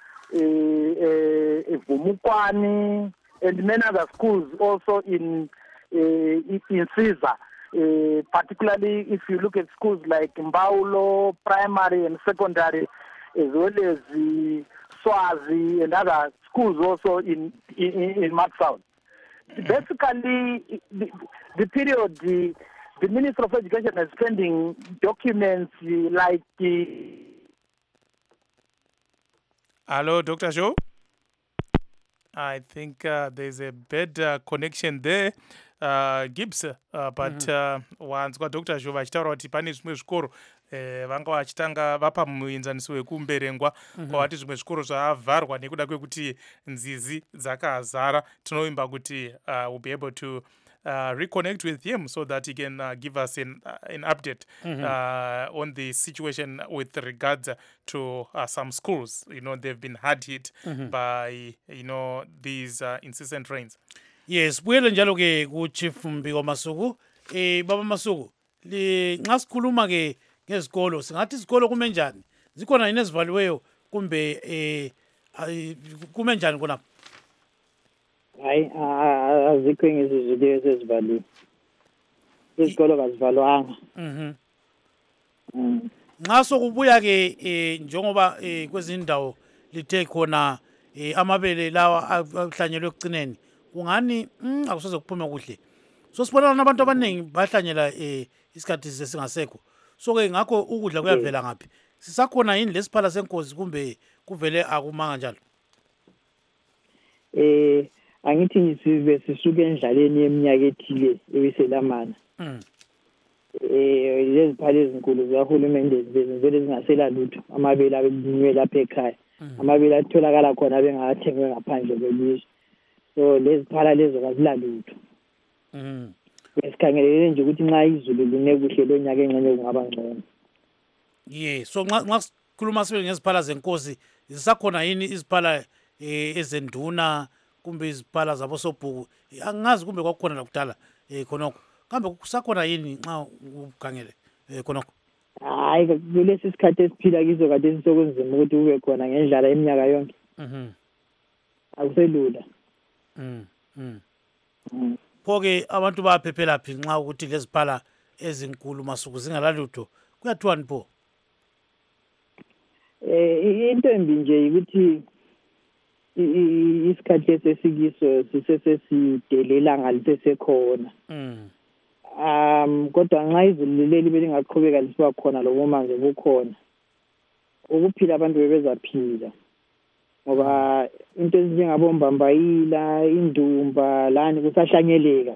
Vumukwani, and many other schools also in Caesar. Particularly if you look at schools like Mbaulo, primary and secondary, as well as Swazi and other schools also in Max South. Basically, the period the Minister of Education is sending documents like Hello, Dr. Joe? I think there's a bad connection there. Gibbs, but wanzwa Dr. Joe vachitaura kuti pane zvimwe zvikoro vanga vachitanga vapa muenzaniso wekumberengwa kwavati zvimwe zvikoro zvavharwa nekuda kwekuti nzizi dzakazara. Tinovimba kuti we'll be able to reconnect with him so that he can give us an update on the situation with regards to some schools. You know, they've been hard hit by, you know, these incessant rains. Yes, buyele njalo ke ku-Chief Mbiko Masuku. Baba Masuku, nxa sikhuluma ke ngezikolo, singathi izikolo kume njani? Zikhona yini ezivaliweyo kumbe kume njani khonapho? Hayi, azikho izinto ezivaliwe. Izikolo kazivalwanga. Nxa sokubuya ke njengoba kwezinye indawo lithe khona amabele lawa ahlanyelwe ekucineni, ungani akusoze kuphume kuhle. So sibona nabantu abaningi bahlanyela isikhathi sesingasekho. So ke ngakho ukudla kuyavela ngaphi? Sisakhona yini lesiphala senkosi kumbe kuvele akumanga njalo? Angithi ngisive sisuke endlaleni yeminyaka ethile ebiselamana. Lezi phale ezinkulu zikahulumende vele zingasela lutho. Amabele abelinyiwe lapha ekhaya. Amabele atholakala khona bengathengwe ngaphandle kwelizwe. So lezi phala lezo kazila lutho. Esikhangelele nje ukuthi nxa izulu line kuhle lo nyaka engxenye kungaba ngcono. So nxa sikhuluma sibe ngeziphala zenkosi, zisakhona yini iziphala ezenduna kumbe iziphala zabosobhuku? Angazi kumbe kwakukhona lakudala khonokho. Kambe kusakhona yini nxa ukhangele khonokho? Hayi, kulesi sikhathi esiphila kizo kade sisokunzima ukuthi ube khona ngendlala eminyaka yonke. Akuselula. Pho-ke abantu bayaphephela phi nxa ukuthi leziphala ezinkulu Masuku zingalalutho? Kuyathiwani pho? Into embi nje ukuthi isikhathi esesikiso sisesesidelela ngalisesekhona. Kodwa nxa izulu leli belingaqhubeka lisiba khona lobo manje bukhona, ukuphila abantu bebezaphila. Ngoba into ezinjengabombambayila, indumba, lani kusahlanyeleka.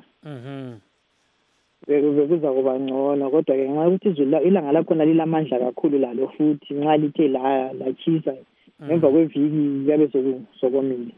Bekuza kuba ngcono, kodwa ke nxa ukuthi izulu ilanga lakhona lilamandla kakhulu lalo futhi nxa lithe lachisa ngemva kweviki yabe sokomile.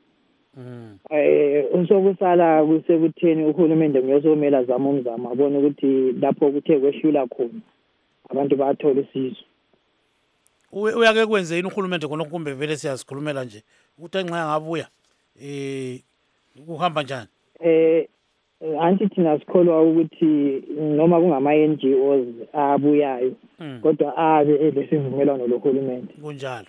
Sokusala kusekutheni uhulumende ngiyosomela zama umzamo abone ukuthi lapho kuthe kwehlula khona abantu bathola usizo. Uyake kwenze yini uhulumende khona kumbe vele siyasikhulumela nje ukuthi nxa ngabuya kuhamba njani? Anti thina sikholwa ukuthi noma kungama-NGOs abuyayo kodwa abe lesivumelwano lohulumende. Kunjalo.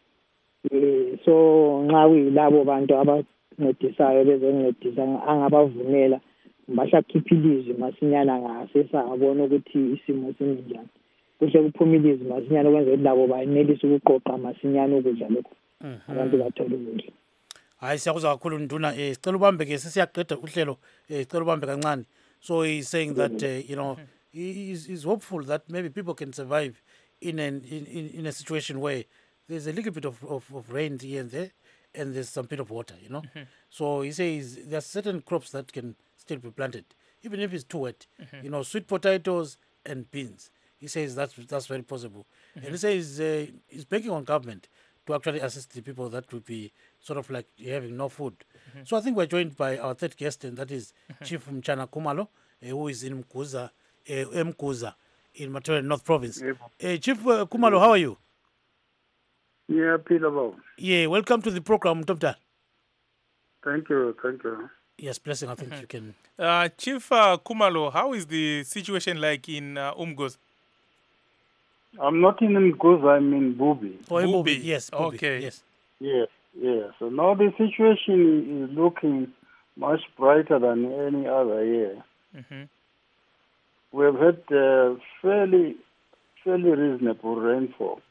So nxa kuyilabo bantu abancedisayo bezoncedisa angabavumela basakhipha ilizwi masinyana ngasesabona ukuthi isimo sinjani. Kuhle kuphuma ilizwi masinyana ukwenza ukuthi labo bayenelise ukuqoqa masinyana ukudla lokho abantu bathole ukudla. Hayi, siyakuzwa kakhulu nduna. Sicela ubambe ke sesiyaqeda uhlelo, sicela ubambe kancane. So he's saying that you know, he's hopeful that maybe people can survive in a situation where there's a little bit of rain here and there, and there's some bit of water, you know. So he says there are certain crops that can still be planted, even if it's too wet. You know, sweet potatoes and beans. He says that's very possible. And he says he's banking on government to actually assist the people that would be sort of like having no food. So I think we're joined by our third guest, and that is Chief Mchana Khumalo, who is in Mkuza in Mathole North Province. Chief Khumalo, how are you? Yeah, Peter. Yeah, welcome to the program, Dr. Thank you. Yes, blessing. I think you can. Chief Khumalo, how is the situation like in Umgoz? I'm not in Umgoz, I'm in Bubi. Oh, Bubi. Yes, Bubi. Okay. Yes. So now the situation is looking much brighter than any other year. We've had fairly reasonable rainfall.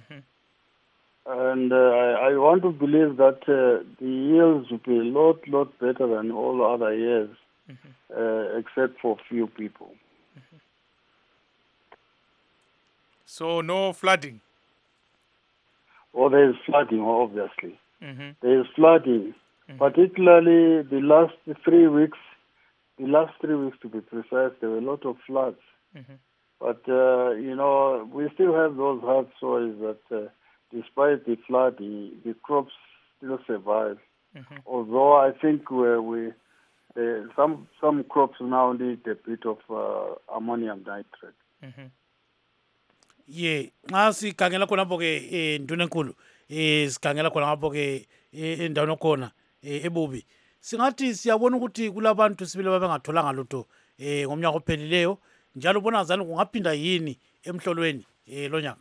And I want to believe that the yields will be a lot better than all other years, except for few people. So no flooding. Or there is flooding, obviously. Mm-hmm. There is flooding, particularly the last 3 weeks. The last 3 weeks, to be precise, there were a lot of floods. Mm-hmm. But, you know, we still have those hard soils that, despite the flood, the crops still survive. Mm-hmm. Although I think some crops now need a bit of ammonium nitrate. Mm-hmm. ye nxa sikhangela khonapho ke nduna enkulu sikhangela khonapho ke endaweni okhona ebubi singathi siyabona ukuthi kulabantu sibili babengatholanga lutho ngomnyaka ophelileyo njalo ubona zani kungaphinda yini emhlolweni lo nyaka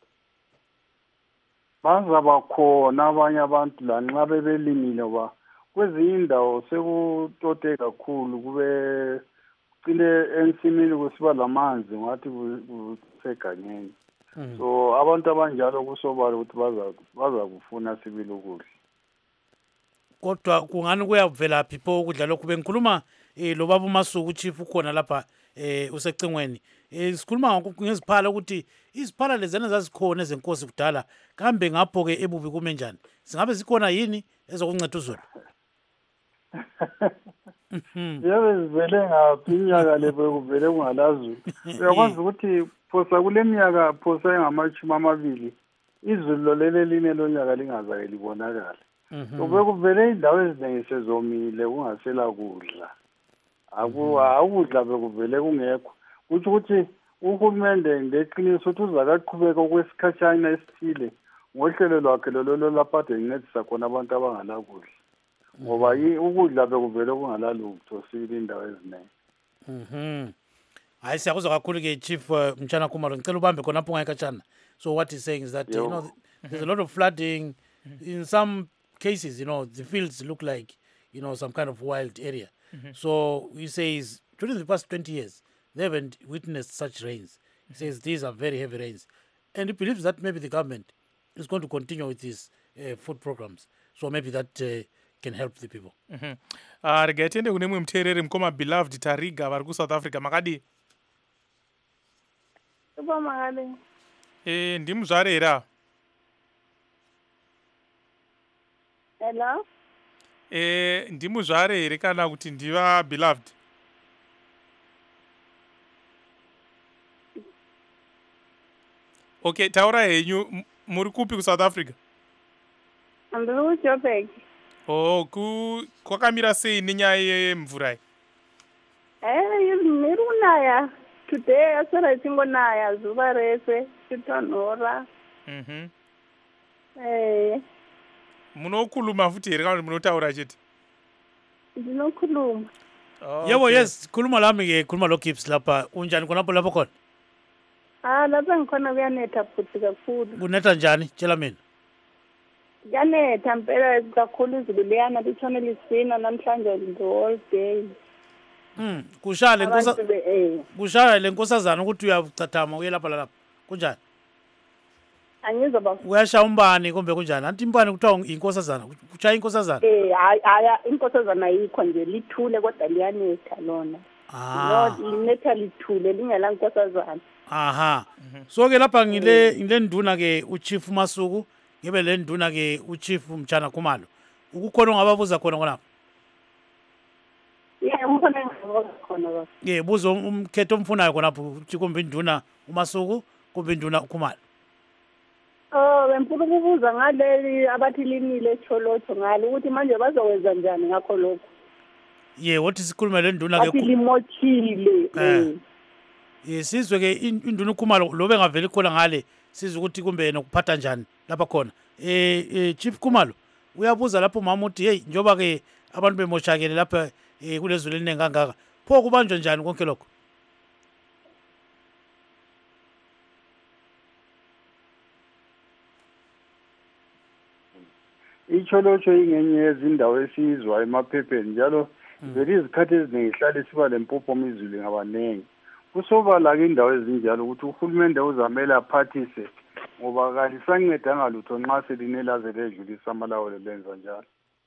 bazaba khona abanye abantu lanxa bebelimile ba kwezinye indawo sekutote kakhulu kube cile ensimini kusiba lamanzi ngathi kuseganyeni so abantu abanjalo kusobala ukuthi baza kufuna sibili ukudla kodwa kungani kuyavelaphi pho ukudla lokhu bengikhuluma lo baba uMasuku chief ukhona lapha usecingweni sikhuluma ngeziphala ukuthi iziphala lezana zazikhona ezenkosi kudala kambe ngapho ke ebubi kume njani singabe zikhona yini ezokunceda uzulu yabe zivele ngaphi iminyaka le bekuvele kungalazi uyakwazi ukuthi phosa kule minyaka phosa engamashumi amabili izulu lelo line lonyaka lingazake libonakala bekuvele indawo eziningi sezomile kungasela kudla akudla bekuvele kungekho kutsho ukuthi uhulumende ngeqiniso ukuthi uzakaqhubeka okwesikhatshana esithile ngohlelo lwakhe lolo lapho ade incedisa khona abantu abangalakudla ngoba ukudla bekuvele kungalalutho sibili indawo eziningi hayi siyakuzwa kakhulu ke chief Mtshana Khumalo ngicela ubambe khonapho ungayikatshana so what he's saying is that you know there's a lot of flooding in some cases, you know, the fields look like, you know, some kind of wild area. So he says, during the past 20 years, they haven't witnessed such rains. He says these are very heavy rains. And he believes that maybe the government is going to continue with these food programs. So maybe that can help the people. Regaitende kune mwe mterere mkoma beloved Tariga vari South Africa makadi. Uba makadi. Ndimuzvare era. Hello? Ndimuzvare here kana kuti ndiva beloved? Okay, taura henyu muri kupi kuSouth Africa? Ndiri kuJoburg. Kwakamira sei nenyaya yemvura iyi? Iri kunaya. Today yasara ichingonaya zuva rese chitonhora. Munokhuluma futhi here kana munotaura chete? Ndinokhuluma. Yebo yes khuluma lami ke khuluma lo Gibbs lapha unjani khonapho lapho khona? Lapha ngikhona kuyanetha futhi kakhulu. Kunetha njani tshela mina? Kuyanetha mpela kakhulu izulu liyana litshone lisina namhlanje the whole day. Kushaya lenkosazana ukuthi uyacathama uye lapha lapha kunjani? Angizwa ba. Uyashaya umbani kumbe kunjani? Anti imbani kuthiwa inkosazana, kushaya inkosazana? Haya inkosazana ayikho nje lithule kodwa liyanetha lona. Linetha lithule lingela inkosazana. Aha. So ke lapha ngile nduna ke uChief Masuku, ngibe le nduna ke uChief Mtshana Khumalo. Ukukhona ongababuza khona khona. Umkhona khona ba. Buzo umkhetho omfunayo khonapho kumbe induna uMasuku kumbe induna uKhumalo. Bemfuna ukubuza ngaleli abathi limile eCholotho ngalo ukuthi manje bazokwenza njani ngakho lokho. Wathi sikhuluma le nduna ke bathi limochile. Sizwe ke induna uKhumalo lo bengaveli khona ngale sizwe ukuthi kumbe nokuphatha njani lapha khona. Chief Khumalo uyabuza lapho mama uthi hey njoba ke abantu bemoshakele lapha kulezulu eliningi kangaka pho kubanjwa njani konke lokho? iCholotho ingenye yezindawo esiyizwa emaphepheni njalo vele izikhathi eziningi ihlale siba lempupho izulu ngabanengi kusobala ke indawo ezinjalo ukuthi uhulumende uzamele aphathise ngoba kalisancedanga lutho nxa selinelaze ledlulisa amalawulo lenza njalo.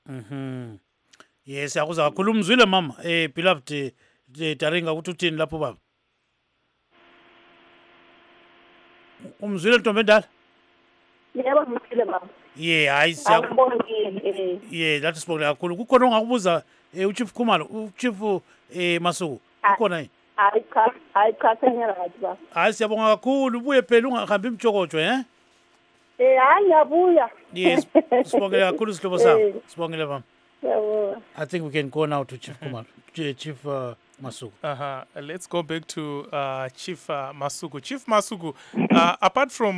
Yes akuzwa kakhulu umzwile mama beloved Taringa ukuthi uthini lapho baba? umzwile ntombi endala yebo ngithile baba hayi awubongile lathi sibongile kakhulu kukhona ongakubuza uchief Khumalo uchief Masuku ukhona yini hayi cha sengirathi baba hayi siyabonga kakhulu ubuye phela ungahambi imjokojo hayi ngiyabuya yes sibongile kakhulu sihlobo sami sibongile baba I think we can go now to Chief Khumalo Chief Masuku. Let's go back to Chief Masuku. Chief Masuku, apart from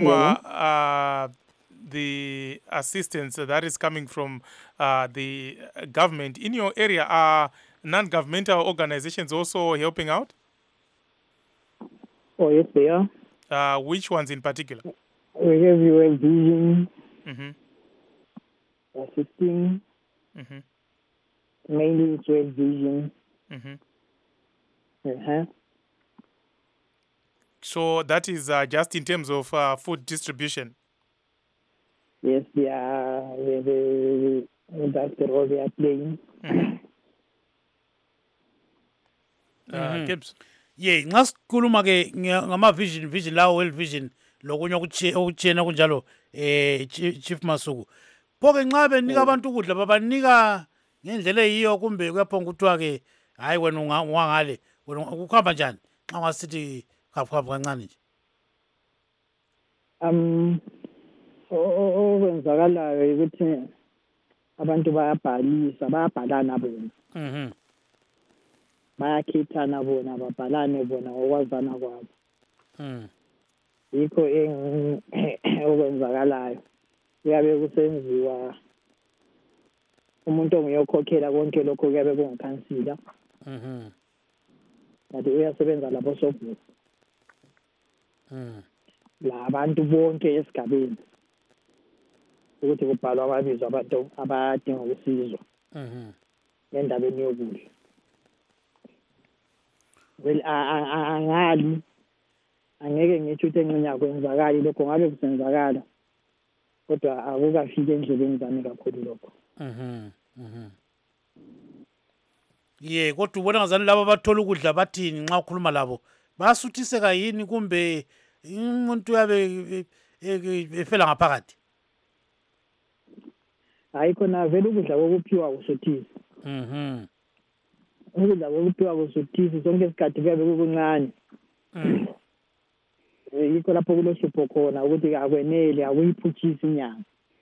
the assistance that is coming from the government, in your area, are non-governmental organizations also helping out? Oh, yes, they are. Which ones in particular? We have UL Vision, assisting, mainly it's UL Vision. So that is just in terms of food distribution? Yes, they are. That's the role they are playing. Gibbs. Nxa sikhuluma ke ngama vision lawo World Vision lokunye okuchena kunjalo Chief Masuku. Phoke nxa benika abantu ukudla babanika ngendlela eyiyo kumbe kuyaphonga kuthiwa ke hayi wena ungangale wena ukuhamba njani xa ngasithi khaphu kancane nje okwenzakalayo ukuthi abantu bayabhalana bona bayakhethana bona babhalane bona ngokwazana kwabo yikho okwenzakalayo kuyabe kusenziwa umuntu ongiyokhokhela konke lokho kuyabe kungikhansila kanti uyasebenza lapho sobhuku la abantu bonke esigabeni ukuthi kubhalwa amabizo abantu abadinga ukusizwa endabeni yokudla angali angeke ngitsho ukuthi enxinya kwenzakala lokho ngabe kusenzakala kodwa akukafiki endleleni zami kakhulu lokho kodwa ubona ngazani labo abathola ukudla bathini nxa ukhuluma labo bayasuthiseka yini kumbe umuntu uyabe efela ngaphakathi hayi khona vele ukudla kokuphiwa kusuthisi ukudla kokuphiwa kusuthisi sonke isikhathi kuyabe kukuncane yikho lapho kulohlupho khona ukuthi akwenele akuyiphutshisi inyanga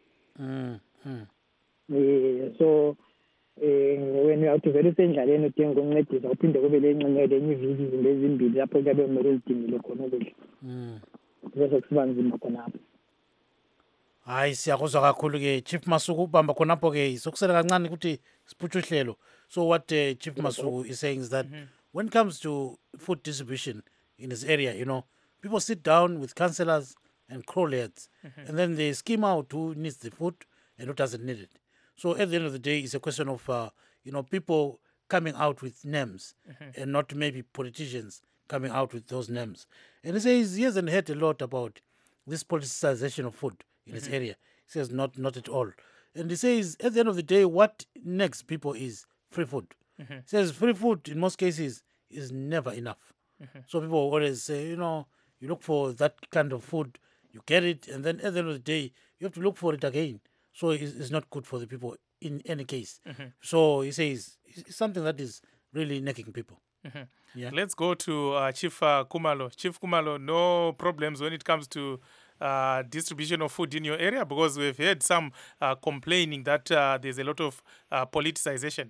so wena uyawuthi vele usendlaleni udinga ukuncedisa uphinde kube lenxenye lenye iviki izinto ezimbili lapho kuyabe kumele ulidingile khona ukudla bese kusiba nzima khonapho hayi siyakuzwa kakhulu-ke Chief Masuku ubamba khonapho-ke sokusele kancane ukuthi siphutshe uhlelo. So what Chief Masuku is saying is that when it comes to food distribution in this area, people sit down with councillors and crowleads, and then they scheme out who needs the food and who doesn't need it. So at the end of the day, it's a question of people coming out with names and not maybe politicians coming out with those names. And he says he hasn't heard a lot about this politicization of food in this area. He says not at all. And he says at the end of the day, what next people is free food. He says free food in most cases is never enough. So people always say, you look for that kind of food, you get it, and then at the end of the day, you have to look for it again. So it's not good for the people in any case. So he says it's something that is really necking people. Yeah. Let's go to Chief Khumalo. Chief Khumalo, no problems when it comes to distribution of food in your area? Because we've heard some complaining that there's a lot of politicization.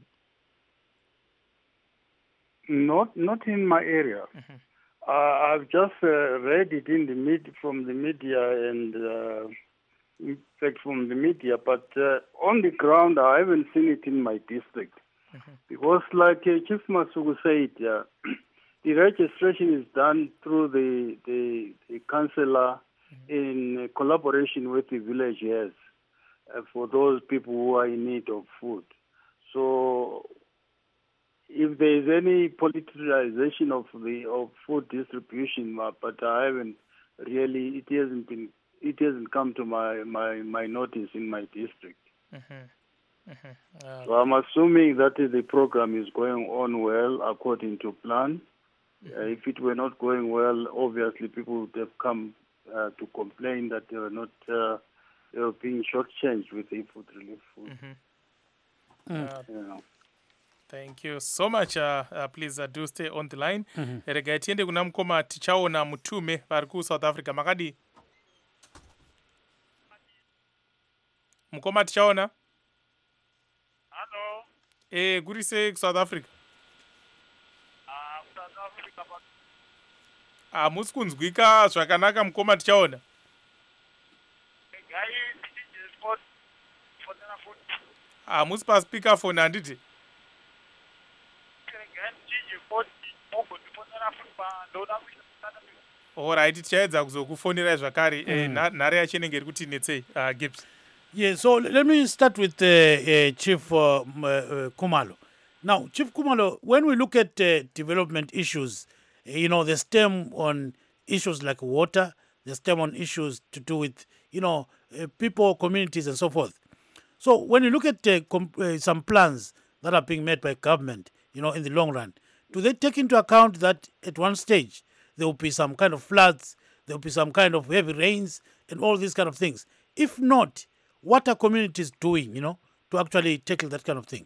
Not in my area. I've just read it from the media and in fact from the media, but on the ground I haven't seen it in my district. Because like Chief Masuku said, the registration is done through the councillor in collaboration with the villagers for those people who are in need of food. So if there is any politicization of food distribution, but I haven't really, it hasn't come to my notice in my district. So I'm assuming that the program is going on well according to plan. If it were not going well, obviously people would have come to complain that they were not they were being shortchanged with the food relief food. Thank you so much. Please do stay on the line. Rega tiende kuna mkoma tichaona mutume vari South Africa. Makadi mkoma tichaona. Hello. Guri se South Africa. South Africa but musikunzwika zvakanaka mkoma tichaona. Guy sport for the food. Musi pa speaker phone handiti. Alright, tichaedza kuzokufonera zvakare. Nhare yacho inenge iri kuti netsei Gibbs. Yeah, so let me start with Chief Khumalo. Now, Chief Khumalo, when we look at development issues, you know, they stem on issues like water, they stem on issues to do with, you know, people, communities, and so forth. So when you look at some plans that are being made by government, you know, in the long run, do they take into account that at one stage there will be some kind of floods, there will be some kind of heavy rains, and all these kind of things? If not, what are communities doing, you know, to actually tackle that kind of thing?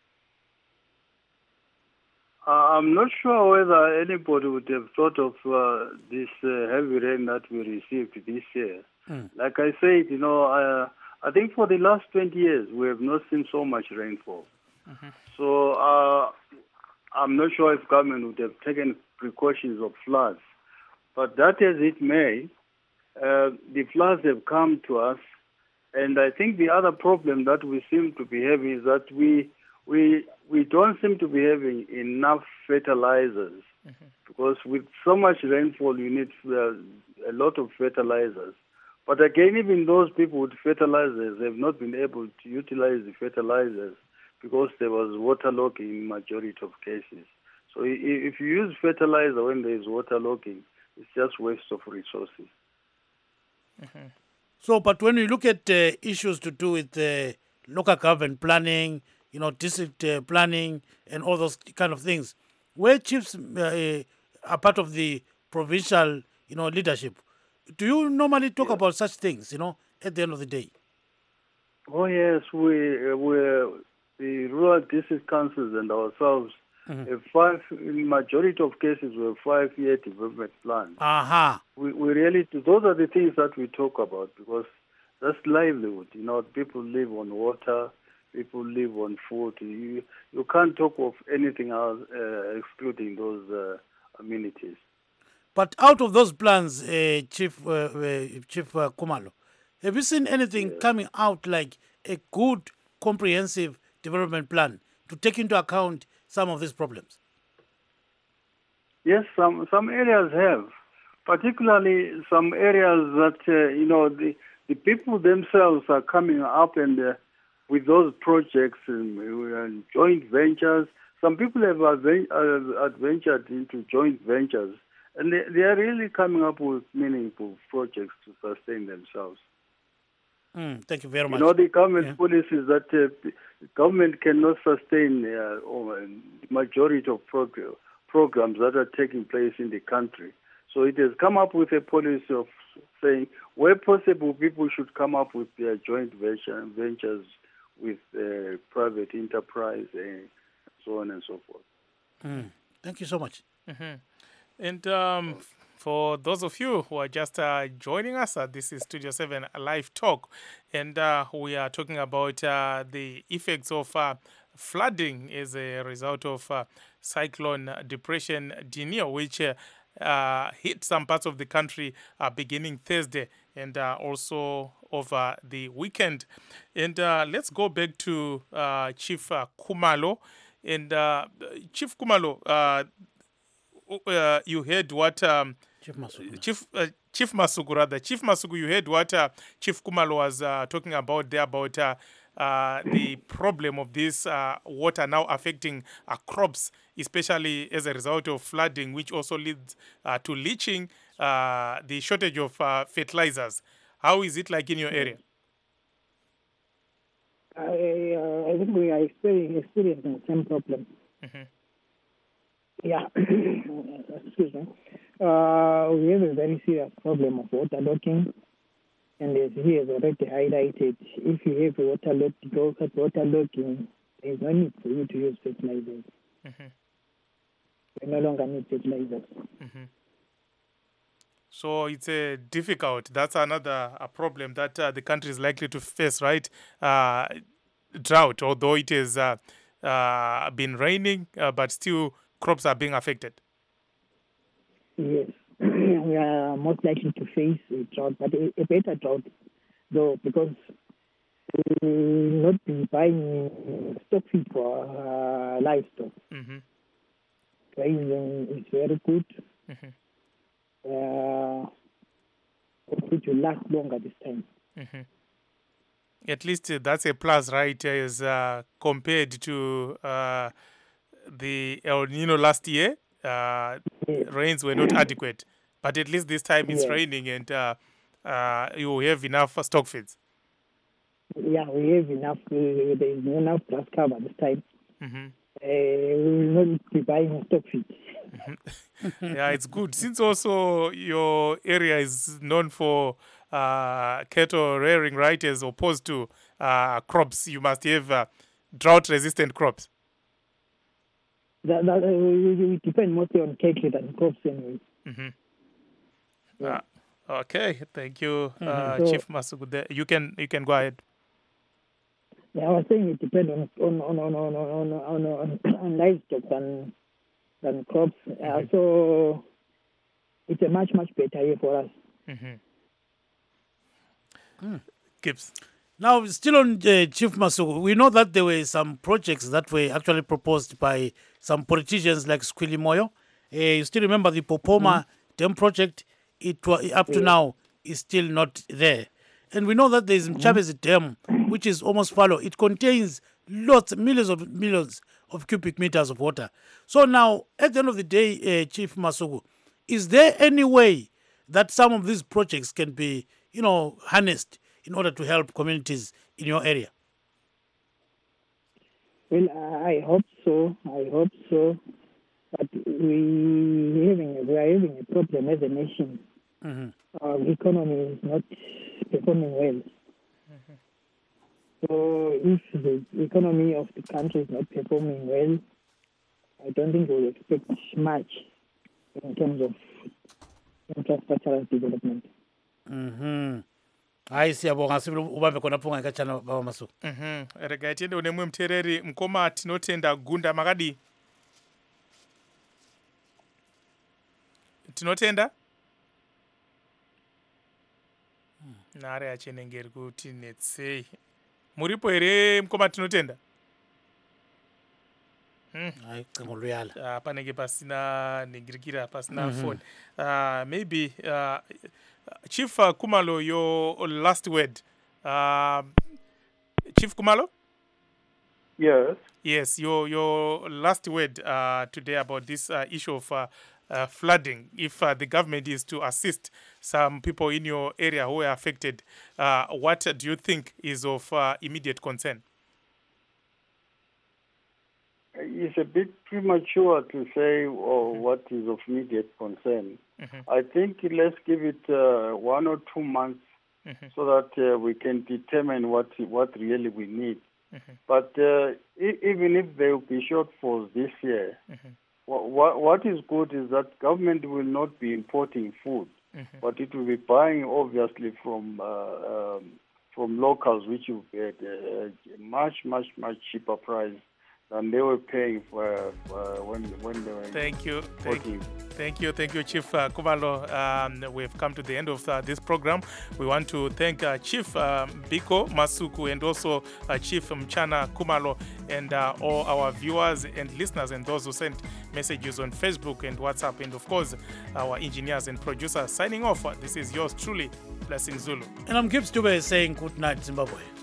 I'm not sure whether anybody would have thought of this heavy rain that we received this year. Like I said, you know, I think for the last 20 years we have not seen so much rainfall. So I'm not sure if government would have taken precautions of floods. But that as it may, the floods have come to us. And I think the other problem that we seem to be having is that we don't seem to be having enough fertilizers. Because with so much rainfall, you need a lot of fertilizers. But again, even those people with fertilizers have not been able to utilize the fertilizers because there was waterlogging in majority of cases. So if you use fertilizer when there is waterlogging, it's just waste of resources. So, but when you look at issues to do with local government planning, you know, district planning and all those kind of things, where chiefs are part of the provincial, you know, leadership, do you normally talk about such things, you know, at the end of the day? Oh, yes. We're the rural district councils and ourselves have in majority of cases, we have 5-year development plans. We really, those are the things that we talk about because that's livelihood. You know, people live on water, people live on food. You can't talk of anything else excluding those amenities. But out of those plans, Chief Khumalo, have you seen anything coming out like a good, comprehensive development plan to take into account some of these problems? Yes, some areas have, particularly some areas that, you know, the people themselves are coming up and with those projects and joint ventures. Some people have adventured into joint ventures, and they are really coming up with meaningful projects to sustain themselves. Thank you very much. You know, the government policies that government cannot sustain the majority of programs that are taking place in the country. So it has come up with a policy of saying, where possible, people should come up with their joint ventures with private enterprise and so on and so forth. Thank you so much. And for those of you who are just joining us, this is Studio 7 Live Talk, and we are talking about the effects of flooding as a result of cyclone depression Dineo, which hit some parts of the country beginning Thursday and also over the weekend. And let's go back to Chief Khumalo. And Chief Khumalo, you heard what Chief Masuku. Chief Masuku, you heard what Chief Khumalo was talking about there about the problem of this water now affecting crops, especially as a result of flooding, which also leads to leaching, the shortage of fertilizers. How is it like in your area? I think we are experiencing the same problem. Yeah, excuse me. We have a very serious problem of waterlogging, and as he has already highlighted, if you have waterlogging, there is no need for you to use fertilizers. You no longer need fertilizers. So it's difficult. That's another problem that the country is likely to face, right? Drought, although it has been raining, but still crops are being affected. Yes, we are most likely to face a drought, but a better drought, though, because we will not be buying stock feed for livestock. Grazing is very good. It will last longer this time. At least that's a plus, right? As compared to the El Nino last year, rains were not adequate. But at least this time it's raining and you have enough stock feeds. Yeah, we have enough. There is enough grass cover this time. We will not be buying stock feed. Yeah, it's good. Since also your area is known for cattle rearing, right, as opposed to crops, you must have drought-resistant crops. We depend mostly on cattle than crops anyway. Okay, thank you, Chief Masuku. You can go ahead. Yeah, I was saying it depends on livestock than crops. So it's a much better year for us. Gibbs. Now, still on Chief Masuku, we know that there were some projects that were actually proposed by some politicians like Squilly Moyo. You still remember the Popoma Dam project? It was, up to now is still not there. And we know that there is Mchabezi Dam, which is almost fallow. It contains millions of cubic meters of water. So now, at the end of the day, Chief Masuku, is there any way that some of these projects can be, harnessed in order to help communities in your area? Well, I hope so. But we are having a problem as a nation. Our economy is not performing well. So if the economy of the country is not performing well, I don't think we'll expect much in terms of infrastructural development. Hayi siyabonga sibili ubambe khona phunga ikachana baba Masuku. Rega tiende unemwe mtereri mkoma tinotenda gunda makadi. Tinotenda? Nare achenengeri kuti netsei. Muripo ere mkoma tinotenda? Hayi cingo luyala. Panenge pasina ningirikira pasina phone. Maybe Chief Kumalo, your last word. Chief Kumalo? Yes. Yes, your last word today about this issue of flooding. If the government is to assist some people in your area who are affected, what do you think is of immediate concern? It's a bit premature to say what is of immediate concern. I think let's give it 1 or 2 months so that we can determine what really we need. But even if there will be shortfalls this year, what is good is that government will not be importing food, but it will be buying obviously from locals, which will be at a much cheaper price than they were paying for when they were. Thank you, Chief Kumalo. We've come to the end of this program. We want to thank Chief Biko Masuku and also Chief Mchana Kumalo and all our viewers and listeners and those who sent messages on Facebook and WhatsApp, and of course our engineers and producers. Signing off. This is yours truly, Blessing Zulu. And I'm Gibbs Dube saying good night, Zimbabwe.